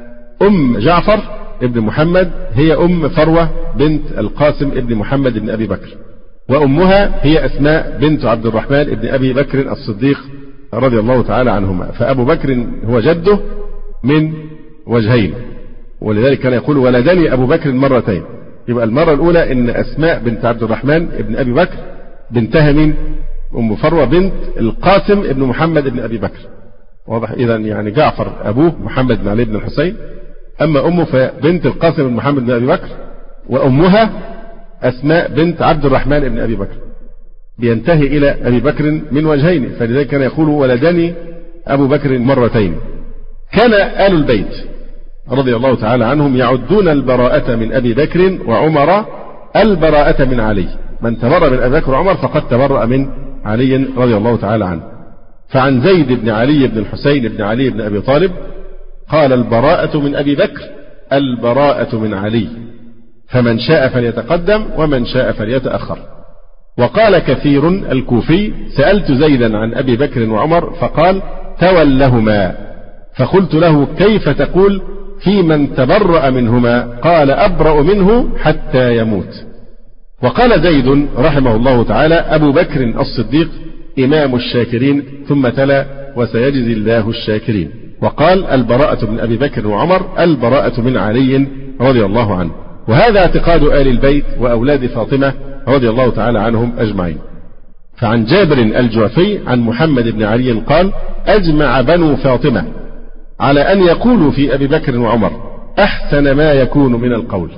أم جعفر ابن محمد هي أم فروة بنت القاسم ابن محمد بن أبي بكر، وأمها هي أسماء بنت عبد الرحمن ابن أبي بكر الصديق رضي الله تعالى عنهما. فأبو بكر هو جده من وجهين، ولذلك كان يقول: ولدني أبو بكر مرتين. يبقى المرة الأولى إن أسماء بنت عبد الرحمن ابن أبي بكر بنتها من أم فروة بنت القاسم ابن محمد ابن أبي بكر. واضح؟ إذا يعني جعفر أبوه محمد بن علي بن الحسين، أما أمه فبنت القاسم بن محمد بن أبي بكر، وأمها أسماء بنت عبد الرحمن بن أبي بكر. بينتهي إلى أبي بكر من وجهين، فلذلك كان يقول: ولدني أبو بكر مرتين. كان آل البيت رضي الله تعالى عنهم يعدون البراءة من أبي بكر وعمر البراءة من علي، من تبرأ من أبي بكر وعمر فقد تبرأ من علي رضي الله تعالى عنه. فعن زيد بن علي بن الحسين بن علي بن أبي طالب قال: البراءة من أبي بكر البراءة من علي. فمن شاء فليتقدم ومن شاء فليتأخر. وقال كثير الكوفي: سألت زيدا عن أبي بكر وعمر فقال: تولهما. فقلت له: كيف تقول في من تبرأ منهما؟ قال: أبرأ منه حتى يموت. وقال زيد رحمه الله تعالى: أبو بكر الصديق إمام الشاكرين، ثم تلا: وسيجزي الله الشاكرين. وقال: البراءة من أبي بكر وعمر البراءة من علي رضي الله عنه. وهذا اعتقاد آل البيت وأولاد فاطمة رضي الله تعالى عنهم أجمعين. فعن جابر الجعفي عن محمد بن علي قال: أجمع بنو فاطمة على أن يقولوا في أبي بكر وعمر أحسن ما يكون من القول.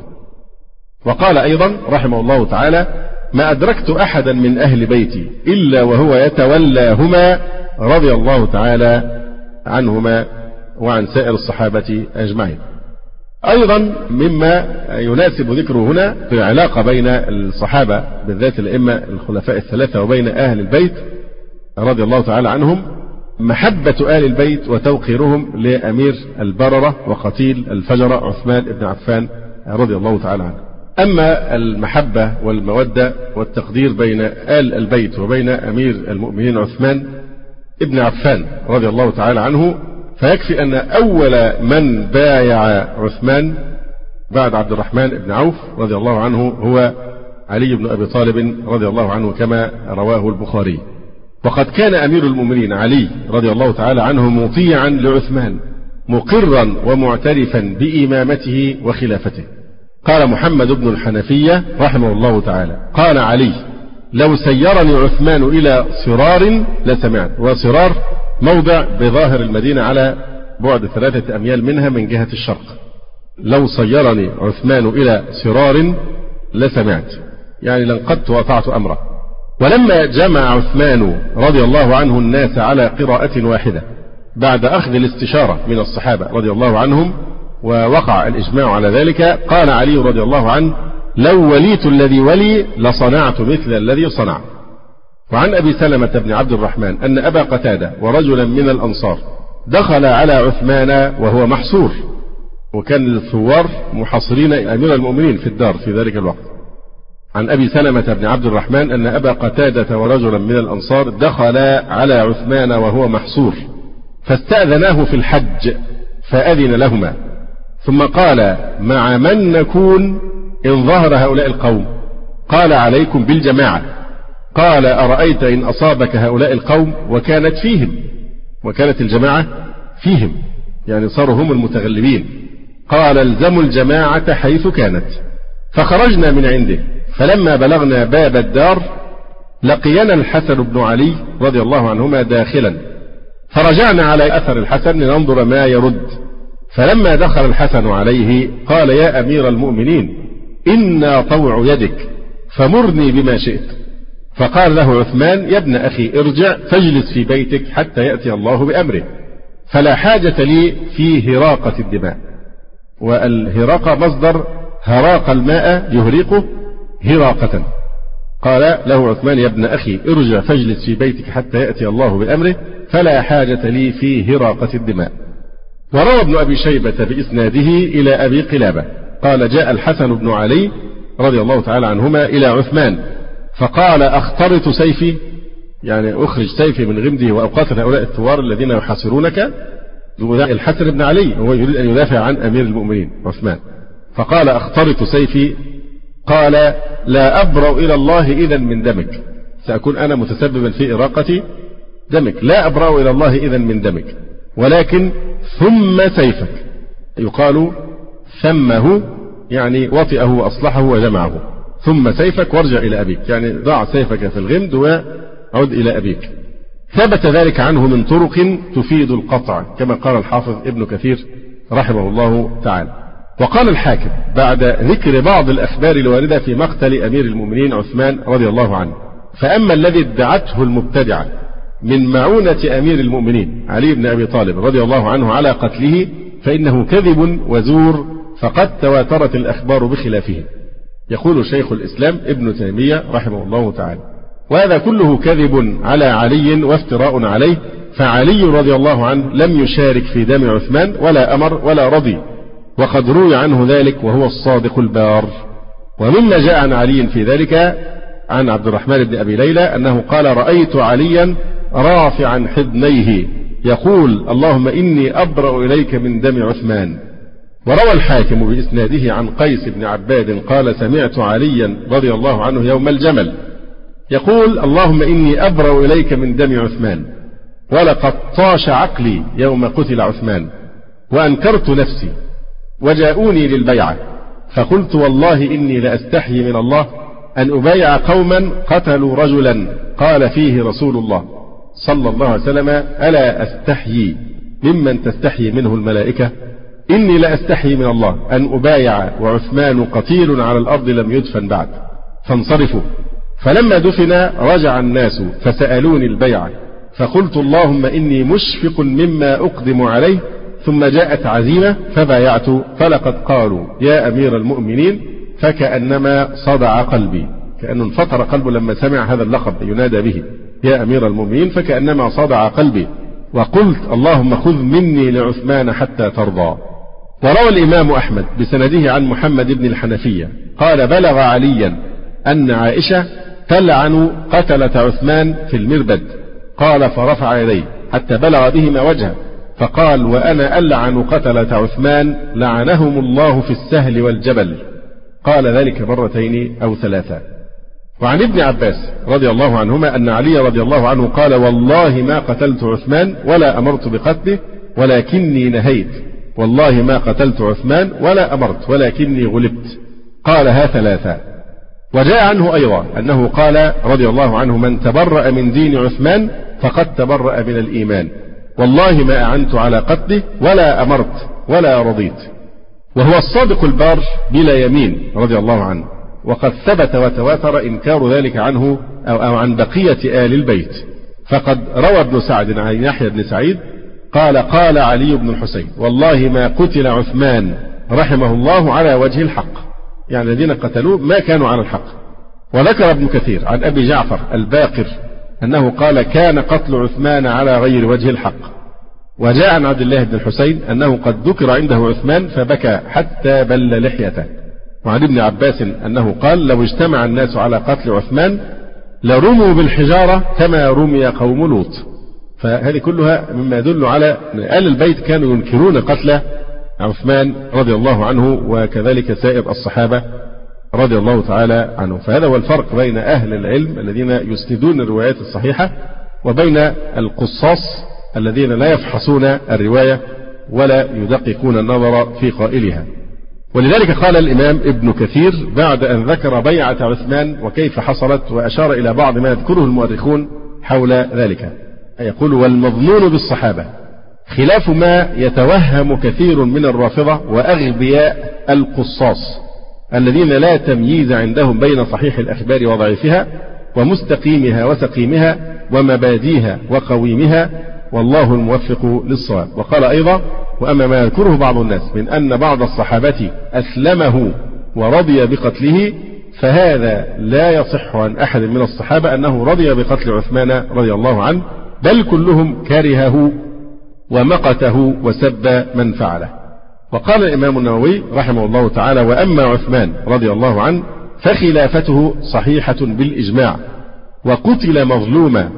وقال أيضا رحمه الله تعالى: ما أدركت أحدا من أهل بيتي إلا وهو يتولاهما رضي الله تعالى عنهما وعن سائر الصحابة أجمعين. أيضا مما يناسب ذكره هنا في علاقة بين الصحابة بالذات الأئمة الخلفاء الثلاثة وبين أهل البيت رضي الله تعالى عنهم محبة آل البيت وتوقيرهم لأمير البررة وقتيل الفجرة عثمان بن عفان رضي الله تعالى عنه. أما المحبة والمودة والتقدير بين آل البيت وبين أمير المؤمنين عثمان ابن عفان رضي الله تعالى عنه، فيكفي أن أول من بايع عثمان بعد عبد الرحمن بن عوف رضي الله عنه هو علي بن أبي طالب رضي الله عنه كما رواه البخاري. وقد كان أمير المؤمنين علي رضي الله تعالى عنه مطيعا لعثمان مقرا ومعترفا بإمامته وخلافته. قال محمد بن الحنفية رحمه الله تعالى: قال علي: لو سيرني عثمان إلى صرار لسمعت. وصرار موضع بظاهر المدينة على بعد ثلاثة أميال منها من جهة الشرق. لو سيرني عثمان إلى صرار لسمعت، يعني لانقدت وأطعت أمره. ولما جمع عثمان رضي الله عنه الناس على قراءة واحدة بعد أخذ الاستشارة من الصحابة رضي الله عنهم ووقع الإجماع على ذلك، قال علي رضي الله عنه: لو وليت الذي ولي لصنعت مثل الذي صنع. وعن أبي سلمة بن عبد الرحمن أن أبا قتادة ورجلا من الأنصار دخل على عثمان وهو محصور، وكان الثوار محاصرين أمير المؤمنين في الدار في ذلك الوقت. عن أبي سلمة بن عبد الرحمن أن أبا قتادة ورجلا من الأنصار دخل على عثمان وهو محصور فاستأذناه في الحج فأذن لهما، ثم قال: مع من نكون إن ظهر هؤلاء القوم؟ قال: عليكم بالجماعة. قال: أرأيت إن أصابك هؤلاء القوم وكانت فيهم، وكانت الجماعة فيهم يعني صاروا هم المتغلبين. قال: الزموا الجماعة حيث كانت. فخرجنا من عنده، فلما بلغنا باب الدار لقينا الحسن بن علي رضي الله عنهما داخلا، فرجعنا على أثر الحسن لننظر ما يرد. فلما دخل الحسن عليه قال: يا أمير المؤمنين، إنا طوع يدك فمرني بما شئت. فقال له عثمان: يا ابن أخي، ارجع فاجلس في بيتك حتى يأتي الله بأمره، فلا حاجة لي في هراقة الدماء. والهراقة مصدر هراق الماء يهريقه هراقة. قال له عثمان: يا ابن أخي، ارجع فاجلس في بيتك حتى يأتي الله بأمره، فلا حاجة لي في هراقة الدماء. وروى ابن أبي شيبة بإسناده إلى أبي قلابة قال: جاء الحسن بن علي رضي الله تعالى عنهما إلى عثمان فقال: أخترط سيفي، يعني أخرج سيفي من غمده وأقاتل هؤلاء الثوار الذين يحاصرونك. الحسن بن علي هو يريد أن يدافع عن أمير المؤمنين عثمان، فقال: أخترط سيفي. قال: لا أبرأ إلى الله إذا من دمك، سأكون أنا متسببا في إراقة دمك، لا أبرأ إلى الله إذا من دمك، ولكن ثم سيفك. يقال ثمه يعني وطئه وأصلحه وجمعه، ثم سيفك وارجع إلى أبيك، يعني ضع سيفك في الغمد وعد إلى أبيك. ثبت ذلك عنه من طرق تفيد القطع كما قال الحافظ ابن كثير رحمه الله تعالى. وقال الحاكم بعد ذكر بعض الأخبار الواردة في مقتل أمير المؤمنين عثمان رضي الله عنه: فأما الذي ادعته المبتدعة من معونة أمير المؤمنين علي بن أبي طالب رضي الله عنه على قتله فإنه كذب وزور، فقد تواترت الأخبار بخلافه. يقول شيخ الإسلام ابن تيمية رحمه الله تعالى: وهذا كله كذب على علي وافتراء عليه، فعلي رضي الله عنه لم يشارك في دم عثمان ولا أمر ولا رضي، وقد روي عنه ذلك وهو الصادق البار ومما جاء عن علي في ذلك عن عبد الرحمن بن أبي ليلى أنه قال: رأيت عليا رافعا حضنيه يقول: اللهم إني أبرأ إليك من دم عثمان. وروى الحاكم بإسناده عن قيس بن عباد قال: سمعت عليا رضي الله عنه يوم الجمل يقول: اللهم إني أبرأ إليك من دم عثمان، ولقد طاش عقلي يوم قتل عثمان، وأنكرت نفسي، وجاءوني للبيعة، فقلت: والله إني لأستحي من الله أن أبايع قوما قتلوا رجلا قال فيه رسول الله صلى الله عليه وسلم: ألا أستحيي ممن تستحيي منه الملائكة؟ إني لأستحيي من الله أن أبايع وعثمان قتيل على الأرض لم يدفن بعد. فانصرفوا. فلما دفن رجع الناس فسألوني البيعة، فقلت: اللهم إني مشفق مما أقدم عليه. ثم جاءت عزيمة فبايعت، فلقد قالوا يا أمير المؤمنين، فكأنما صدع قلبي، كأنه انفطر قلبه لما سمع هذا اللقب ينادى به يا أمير المؤمنين، فكأنما صدع قلبي، وقلت: اللهم خذ مني لعثمان حتى ترضى. وروى الإمام أحمد بسنده عن محمد بن الحنفية قال: بلغ عليا أن عائشة تلعن قتلة عثمان في المربد. قال: فرفع يديه حتى بلغ بهما وجهه، فقال: وأنا ألعن قتلة عثمان لعنهم الله في السهل والجبل. قال ذلك مرتين أو ثلاثة. وعن ابن عباس رضي الله عنهما أن علي رضي الله عنه قال: والله ما قتلت عثمان ولا أمرت بقتله ولكني نهيت، والله ما قتلت عثمان ولا أمرت ولكني غلبت. قالها ثلاثة. وجاء عنه أيضا أنه قال رضي الله عنه: من تبرأ من دين عثمان فقد تبرأ من الإيمان، والله ما أعنت على قتله ولا أمرت ولا رضيت. وهو الصادق البار بلا يمين رضي الله عنه، وقد ثبت وتواتر إنكار ذلك عنه أو عن بقية آل البيت. فقد روى ابن سعد عن يحيى بن سعيد قال: قال علي بن الحسين: والله ما قتل عثمان رحمه الله على وجه الحق، يعني الذين قتلوه ما كانوا على الحق. وذكر ابن كثير عن أبي جعفر الباقر أنه قال: كان قتل عثمان على غير وجه الحق. وجاء عن عبد الله بن الحسين أنه قد ذكر عنده عثمان فبكى حتى بل لحيته. وعن ابن عباس أنه قال: لو اجتمع الناس على قتل عثمان لرموا بالحجارة كما رمي قوم لوط. فهذه كلها مما يدل على أن آل البيت كانوا ينكرون قتل عثمان رضي الله عنه، وكذلك سائر الصحابة رضي الله تعالى عنه. فهذا هو الفرق بين أهل العلم الذين يسندون الروايات الصحيحة وبين القصاص الذين لا يفحصون الرواية ولا يدققون النظر في قائلها. ولذلك قال الإمام ابن كثير بعد أن ذكر بيعة عثمان وكيف حصلت، وأشار إلى بعض ما يذكره المؤرخون حول ذلك، يقول: والمظنون بالصحابة خلاف ما يتوهم كثير من الرافضة وأغبياء القصاص الذين لا تمييز عندهم بين صحيح الأخبار وضعيفها ومستقيمها وسقيمها ومباديها وقويمها، والله الموفق للصواب. وقال أيضا: وأما ما يذكره بعض الناس من أن بعض الصحابة أسلمه ورضي بقتله فهذا لا يصح عن أحد من الصحابة أنه رضي بقتل عثمان رضي الله عنه، بل كلهم كرهه ومقته وسب من فعله. وقال الإمام النووي رحمه الله تعالى: وأما عثمان رضي الله عنه فخلافته صحيحة بالإجماع، وقتل مظلوما،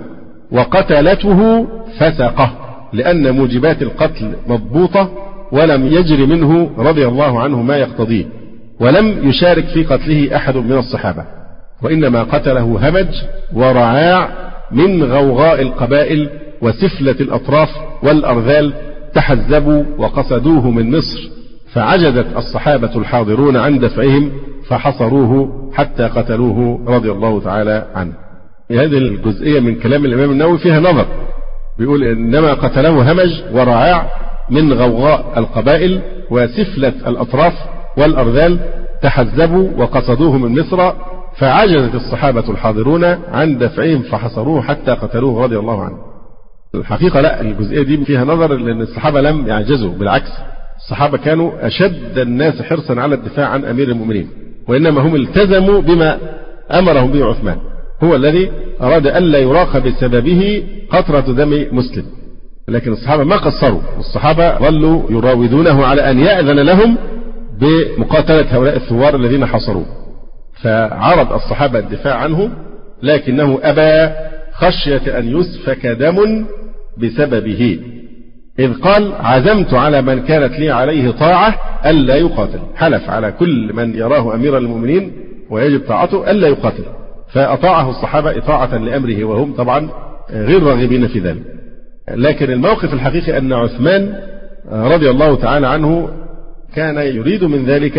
وقتلته فسقة، لأن موجبات القتل مضبوطة ولم يجر منه رضي الله عنه ما يقتضيه، ولم يشارك في قتله أحد من الصحابة، وإنما قتله همج ورعاع من غوغاء القبائل وسفلة الأطراف والأرذال، تحزبوا وقصدوه من مصر، فعجزت الصحابة الحاضرون عن دفعهم فحصروه حتى قتلوه رضي الله تعالى عنه. هذه الجزئية من كلام الإمام النووي فيها نظر، بيقول: إنما قتله همج ورعاع من غوغاء القبائل وسفلة الأطراف والأرذال، تحزبوا وقصدوه من مصر، فعجزت الصحابة الحاضرون عن دفعهم فحصروه حتى قتلوه رضي الله عنه. الحقيقة لا، الجزئية دي فيها نظر، لأن الصحابة لم يعجزوا، بالعكس الصحابة كانوا أشد الناس حرصا على الدفاع عن أمير المؤمنين، وإنما هم التزموا بما أمرهم به عثمان، هو الذي أراد ألا يراق بسببه قطرة دم مسلم. لكن الصحابة ما قصروا، والصحابة ظلوا يراودونه على أن يأذن لهم بمقاتلة هؤلاء الثوار الذين حصروه. فعرض الصحابة الدفاع عنه، لكنه أبى خشية أن يسفك دم بسببه، إذ قال: عزمت على من كانت لي عليه طاعة ألا يقاتل. حلف على كل من يراه أمير المؤمنين ويجب طاعته ألا يقاتل، فأطاعه الصحابة إطاعة لأمره، وهم طبعا غير راغبين في ذلك. لكن الموقف الحقيقي أن عثمان رضي الله تعالى عنه كان يريد من ذلك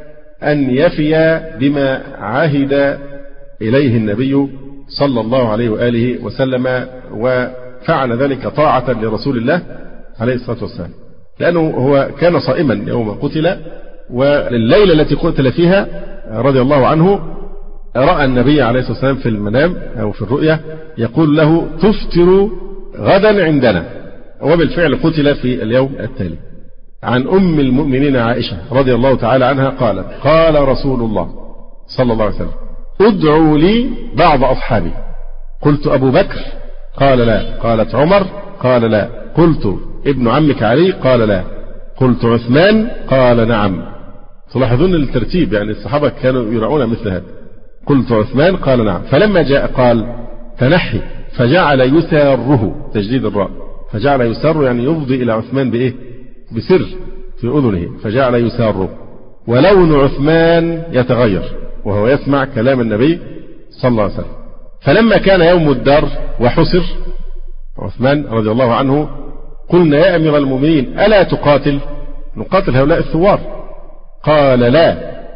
أن يفي بما عهد إليه النبي صلى الله عليه وآله وسلم، وفعل ذلك طاعة لرسول الله عليه الصلاة والسلام، لأنه هو كان صائما يوم قتل، والليلة التي قتل فيها رضي الله عنه رأى النبي عليه الصلاة والسلام في المنام أو في الرؤيا يقول له: تفطر غدا عندنا، وبالفعل قتل في اليوم التالي. عن أم المؤمنين عائشة رضي الله تعالى عنها قالت: قال رسول الله صلى الله عليه وسلم: ادعوا لي بعض أصحابي. قلت: أبو بكر؟ قال: لا. قالت: عمر؟ قال: لا. قلت: ابن عمك علي؟ قال: لا. قلت: عثمان؟ قال: نعم. تلاحظون الترتيب، يعني الصحابة كانوا يرعون مثل هذا. قلت: عثمان؟ قال: نعم. فلما جاء قال: تنحي، فجعل يساره، تجديد الراء، فجعل يساره يعني يفضي إلى عثمان بإيه؟ بسر في أذنه، فجعل يساره، ولون عثمان يتغير وهو يسمع كلام النبي صلى الله عليه وسلم. فلما كان يوم الدار وحصر عثمان رضي الله عنه قلنا: يا أمير المؤمنين ألا تقاتل؟ نقاتل هؤلاء الثوار. قال: لا،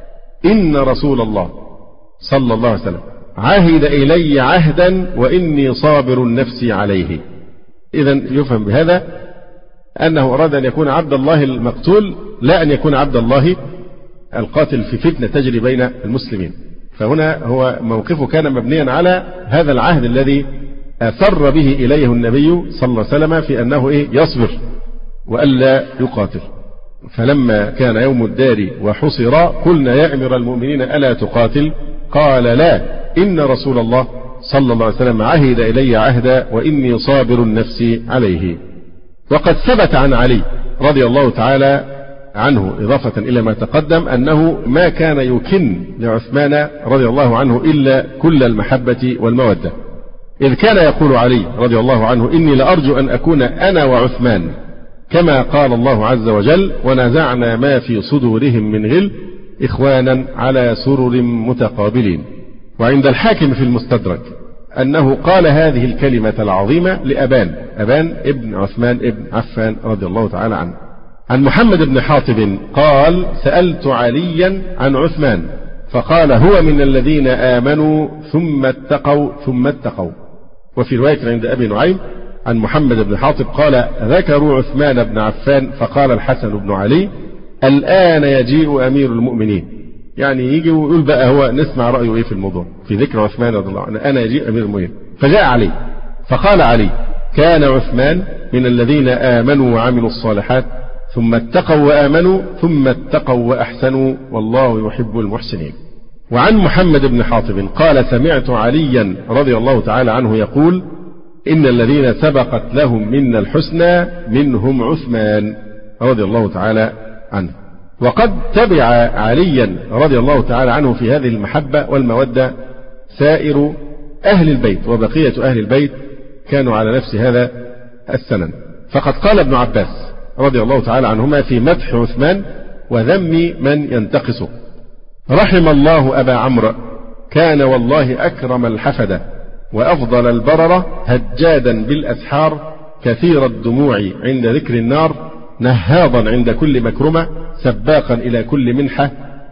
إن رسول الله صلى الله عليه وسلم عهد إلي عهدا وإني صابر نفسي عليه. إذن يفهم بهذا أنه أراد أن يكون عبد الله المقتول، لا أن يكون عبد الله القاتل في فتنة تجري بين المسلمين. فهنا هو موقفه كان مبنيا على هذا العهد الذي أثر به إليه النبي صلى الله عليه وسلم في أنه إيه؟ يصبر وألا يقاتل. فلما كان يوم الدار وحصر قلنا: يا أمير المؤمنين ألا تقاتل؟ قال: لا، إن رسول الله صلى الله عليه وسلم عهد إلي عهدا وإني صابر نفسي عليه. وقد ثبت عن علي رضي الله تعالى عنه إضافة إلى ما تقدم أنه ما كان يكن لعثمان رضي الله عنه إلا كل المحبة والمودة، إذ كان يقول علي رضي الله عنه: إني لأرجو أن أكون أنا وعثمان كما قال الله عز وجل: ونزعنا ما في صدورهم من غل إخوانا على سرر متقابلين. وعند الحاكم في المستدرك أنه قال هذه الكلمة العظيمة لأبان أبان ابن عثمان ابن عفان رضي الله تعالى عنه. عن محمد بن حاطب قال: سألت عليا عن عثمان فقال: هو من الذين آمنوا ثم اتقوا ثم اتقوا. وفي رواية عند أبي نعيم عن محمد بن حاطب قال: ذكروا عثمان بن عفان فقال الحسن بن علي: الآن يجيء أمير المؤمنين، يعني يجي ويقول بقى هو نسمع رأيه إيه في الموضوع في ذكر عثمان رضي الله عنه، أنا يجيء أمير المؤمنين. فجاء علي فقال علي: كان عثمان من الذين آمنوا وعملوا الصالحات ثم اتقوا وآمنوا ثم اتقوا وأحسنوا والله يحب المحسنين. وعن محمد بن حاطب قال: سمعت عليا رضي الله تعالى عنه يقول: إن الذين سبقت لهم منا الحسنى منهم عثمان رضي الله تعالى عنه. وقد تبع عليا رضي الله تعالى عنه في هذه المحبة والمودة سائر أهل البيت، وبقية أهل البيت كانوا على نفس هذا السنن. فقد قال ابن عباس رضي الله تعالى عنهما في مدح عثمان وذم من ينتقصه: رحم الله أبا عمرو، كان والله أكرم الحفدة وأفضل البررة، هجادا بالأسحار، كثير الدموع عند ذكر النار، نهاضا عند كل مكرمة، سباقا إلى كل منحة،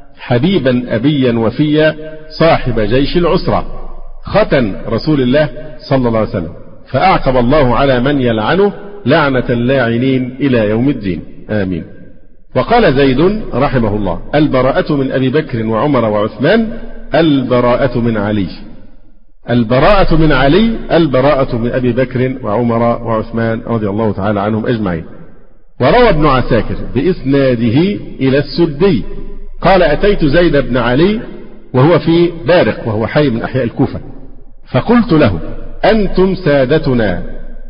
حبيبا أبيا وفيا، صاحب جيش العسرة، ختن رسول الله صلى الله عليه وسلم. فأعقب الله على من يلعنه لعنة اللاعنين إلى يوم الدين، آمين. وقال زيد رحمه الله: البراءة من أبي بكر وعمر وعثمان، البراءة من علي. البراءة من علي، البراءة من أبي بكر وعمر وعثمان رضي الله تعالى عنهم أجمعين. وروى ابن عساكر بإسناده إلى السدي قال: أتيت زيد بن علي وهو في بارق وهو حي من أحياء الكوفة، فقلت له: أنتم سادتنا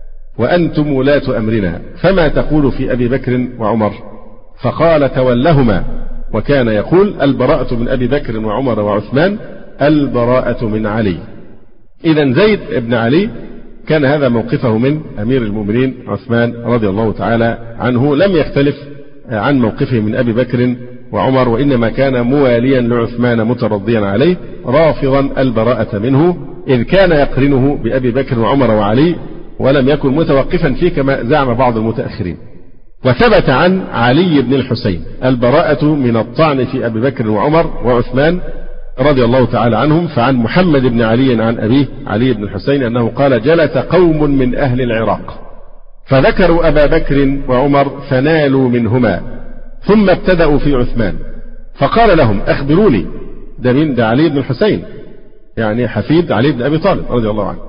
وأنتم ولاة أمرنا، فما تقول في أبي بكر وعمر؟ فقال: تولهما وكان يقول البراءة من أبي بكر وعمر وعثمان، البراءة من علي. إذن زيد بن علي كان هذا موقفه من أمير المؤمنين عثمان رضي الله تعالى عنه، لم يختلف عن موقفه من أبي بكر وعمر، وإنما كان مواليا لعثمان مترضيا عليه رافضا البراءة منه، إذ كان يقرنه بأبي بكر وعمر وعلي ولم يكن متوقفا فيه كما زعم بعض المتأخرين. وثبت عن علي بن الحسين البراءة من الطعن في أبي بكر وعمر وعثمان رضي الله تعالى عنهم. فعن محمد بن علي عن أبيه علي بن الحسين أنه قال جلس قوم من أهل العراق فذكروا أبا بكر وعمر فنالوا منهما، ثم ابتدأوا في عثمان فقال لهم أخبروني. ده من ده علي بن الحسين يعني حفيد علي بن أبي طالب رضي الله عنه.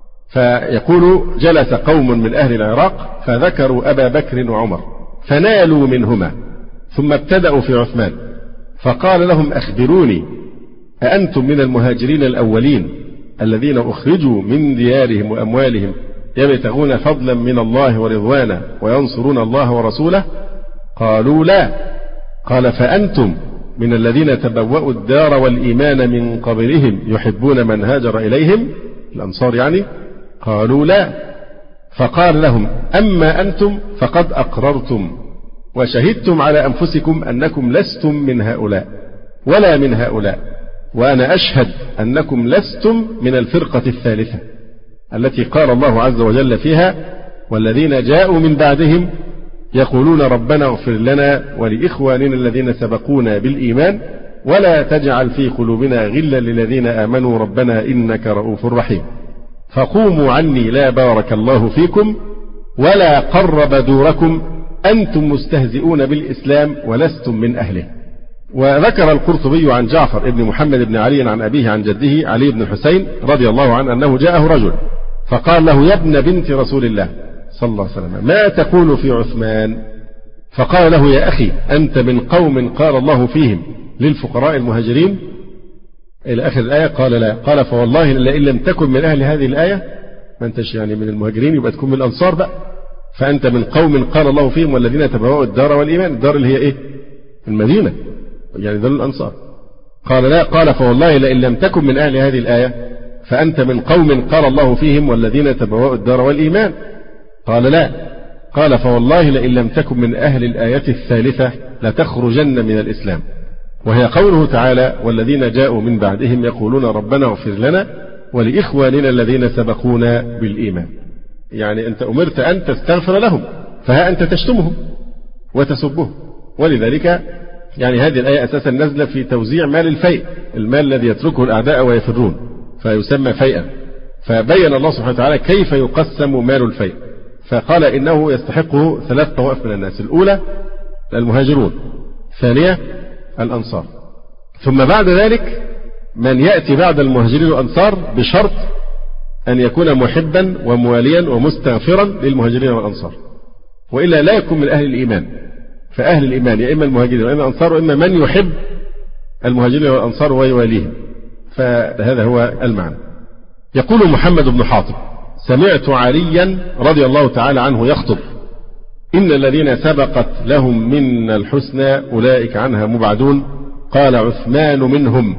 فيقول جلس قوم من أهل العراق فذكروا أبا بكر وعمر فنالوا منهما، ثم ابتدأوا في عثمان فقال لهم أخبروني أأنتم من المهاجرين الأولين الذين أخرجوا من ديارهم وأموالهم يبتغون فضلا من الله ورضوانا وينصرون الله ورسوله؟ قالوا لا. قال فأنتم من الذين تبوأوا الدار والإيمان من قبلهم يحبون من هاجر إليهم، الأنصار يعني؟ قالوا لا. فقال لهم أما أنتم فقد أقررتم وشهدتم على أنفسكم أنكم لستم من هؤلاء ولا من هؤلاء، وأنا أشهد أنكم لستم من الفرقة الثالثة التي قال الله عز وجل فيها والذين جاءوا من بعدهم يقولون ربنا اغفر لنا ولإخواننا الذين سبقونا بالإيمان ولا تجعل في قلوبنا غلا للذين آمنوا ربنا إنك رؤوف رحيم. فقوموا عني لا بارك الله فيكم ولا قرب دوركم أنتم مستهزئون بالإسلام ولستم من أهله. وذكر القرطبي عن جعفر بن محمد بن علي عن أبيه عن جده علي بن الحسين رضي الله عنه أنه جاءه رجل فقال له يا ابن بنت رسول الله صلى الله عليه وسلم ما تقول في عثمان؟ فقال له يا أخي أنت من قوم قال الله فيهم للفقراء المهاجرين إلى آخر الآية. قال لا. قال فوالله لئن لم تكن من أهل هذه الآية، ما أنتش يعني من المهاجرين يبقى تكون من الأنصار بقى، فأنت من قوم قال الله فيهم والذين تبوأوا الدار والإيمان. الدار اللي هي إيه؟ المدينة، يعني دار الأنصار. قال لا. قال فوالله لئن لم تكن من أهل هذه الآية فأنت من قوم قال الله فيهم والذين تبوأوا الدار والإيمان. قال لا. قال فوالله لئن لم تكن من أهل الآية الثالثة لتخرجن من الإسلام، وهي قوله تعالى والذين جاءوا من بعدهم يقولون ربنا اغفر لنا ولإخواننا الذين سبقونا بالإيمان. يعني أنت أمرت أن تستغفر لهم، فها أنت تشتمهم وتسبهم. ولذلك يعني هذه الآية أساسا نزل في توزيع مال الفيء، المال الذي يتركه الأعداء ويفرون فيسمى فيئا. فبين الله سبحانه وتعالى كيف يقسم مال الفيء، فقال إنه يستحقه ثلاث طوائف من الناس: الأولى المهاجرون، الثانية الأنصار، ثم بعد ذلك من يأتي بعد المهاجرين والأنصار بشرط أن يكون محبا ومواليا ومستغفرا للمهاجرين والأنصار، وإلا لا يكون من أهل الإيمان. فأهل الإيمان يا إما المهاجرين وإما الأنصار، وإما من يحب المهاجرين والأنصار ويواليهم. فهذا هو المعنى. يقول محمد بن حاطب: سمعت عليا رضي الله تعالى عنه يخطب: إن الذين سبقت لهم من الحسنى أولئك عنها مبعدون، قال عثمان منهم.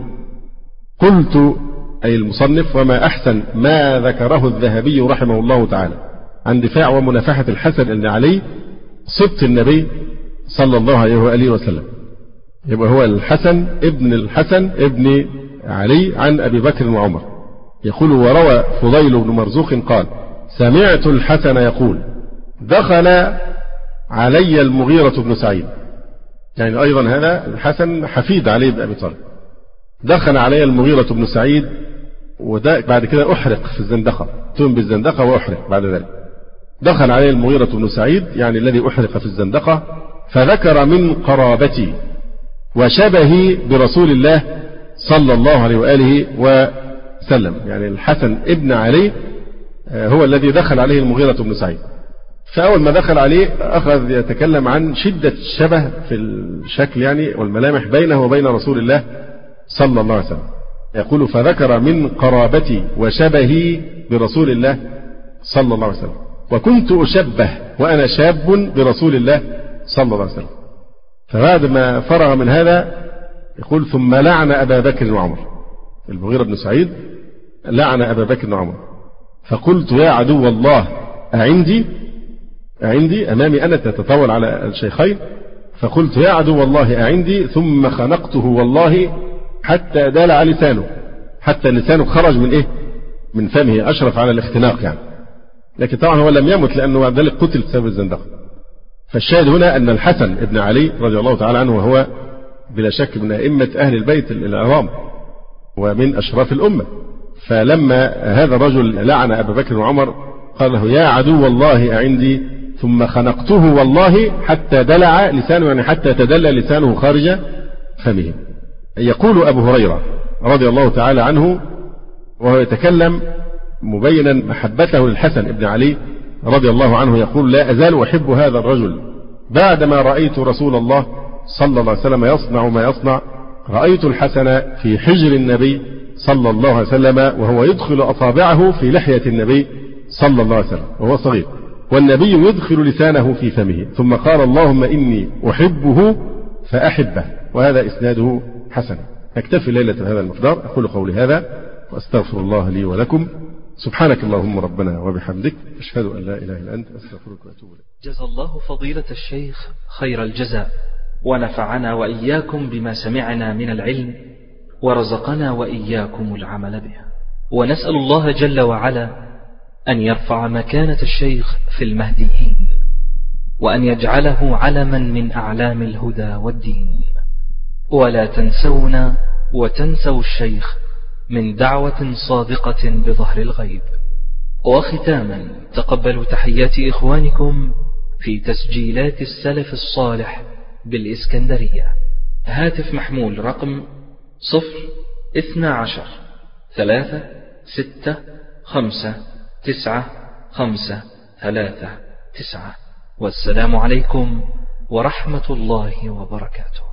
قلت أي المصنف: وما أحسن ما ذكره الذهبي رحمه الله تعالى عن دفاع ومنافحة الحسن بن علي صدق النبي صلى الله عليه وآله وسلم. يبقى هو الحسن ابن الحسن ابن علي عن أبي بكر وعمر. يقول: وروى فضيل بن مرزوق قال: سمعت الحسن يقول: دخل علي المغيرة بن سعيد. يعني أيضا هذا الحسن حفيد علي بن أبي طالب. دخل علي المغيرة بن سعيد، وده بعد كده أحرق في الزندقة، تم بالزندقة وأحرق بعد ذلك. دخل علي المغيرة بن سعيد يعني الذي أحرق في الزندقة، فذكر من قرابتي وشبهي برسول الله صلى الله عليه وآله وسلم. يعني الحسن ابن علي هو الذي دخل عليه المغيرة بن سعيد. فأول ما دخل عليه أخذ يتكلم عن شدة الشبه في الشكل يعني والملامح بينه وبين رسول الله صلى الله عليه وسلم. يقول: فذكر من قرابتي وشبهي برسول الله صلى الله عليه وسلم، وكنت أشبه وأنا شاب برسول الله صلى الله عليه وسلم. فبعد ما فرغ من هذا يقول ثم لعن أبا بكر وعمر. المغيرة بن سعيد لعن أبا بكر وعمر. فقلت يا عدو الله أعندي أعندي أمامي أنا تتطاول على الشيخين. فقلت يا عدو الله أعندي ثم خنقته والله حتى دلع لسانه، حتى لسانه خرج من إيه؟ من فمه، أشرف على الاختناق يعني. لكن طبعا هو لم يمت لأنه بعد ذلك قتل بسبب الزندقة. فالشاهد هنا أن الحسن ابن علي رضي الله تعالى عنه وهو بلا شك من أئمة أهل البيت العظام ومن أشراف الأمة، فلما هذا الرجل لعن أبا بكر وعمر قال له يا عدو الله أعندي ثم خنقته والله حتى دلع لسانه، يعني حتى تدلى لسانه خارج فمه. يقول أبو هريرة رضي الله تعالى عنه وهو يتكلم مبينا محبته للحسن ابن علي رضي الله عنه، يقول لا أزال أحب هذا الرجل بعدما رأيت رسول الله صلى الله عليه وسلم يصنع ما يصنع. رأيت الحسن في حجر النبي صلى الله عليه وسلم وهو يدخل أصابعه في لحية النبي صلى الله عليه وسلم وهو صغير، والنبي يدخل لسانه في فمه، ثم قال اللهم إني أحبه فأحبه. وهذا إسناده حسن. أكتفي ليلة بهذا المقدار. أقول قولي هذا وأستغفر الله لي ولكم. سبحانك اللهم ربنا وبحمدك، أشهد أن لا إله إلا أنت، أستغفرك وأتوب إليك. جزا الله فضيلة الشيخ خير الجزاء، ونفعنا وإياكم بما سمعنا من العلم، ورزقنا وإياكم العمل به. ونسأل الله جل وعلا أن يرفع مكانة الشيخ في المهديين، وأن يجعله علما من أعلام الهدى والدين. ولا تنسونا وتنسوا الشيخ من دعوة صادقة بظهر الغيب. وختاما تقبلوا تحيات إخوانكم في تسجيلات السلف الصالح بالإسكندرية. هاتف محمول رقم صفر اثنى عشر ثلاثة ستة خمسة تسعة خمسة ثلاثة تسعة. والسلام عليكم ورحمة الله وبركاته.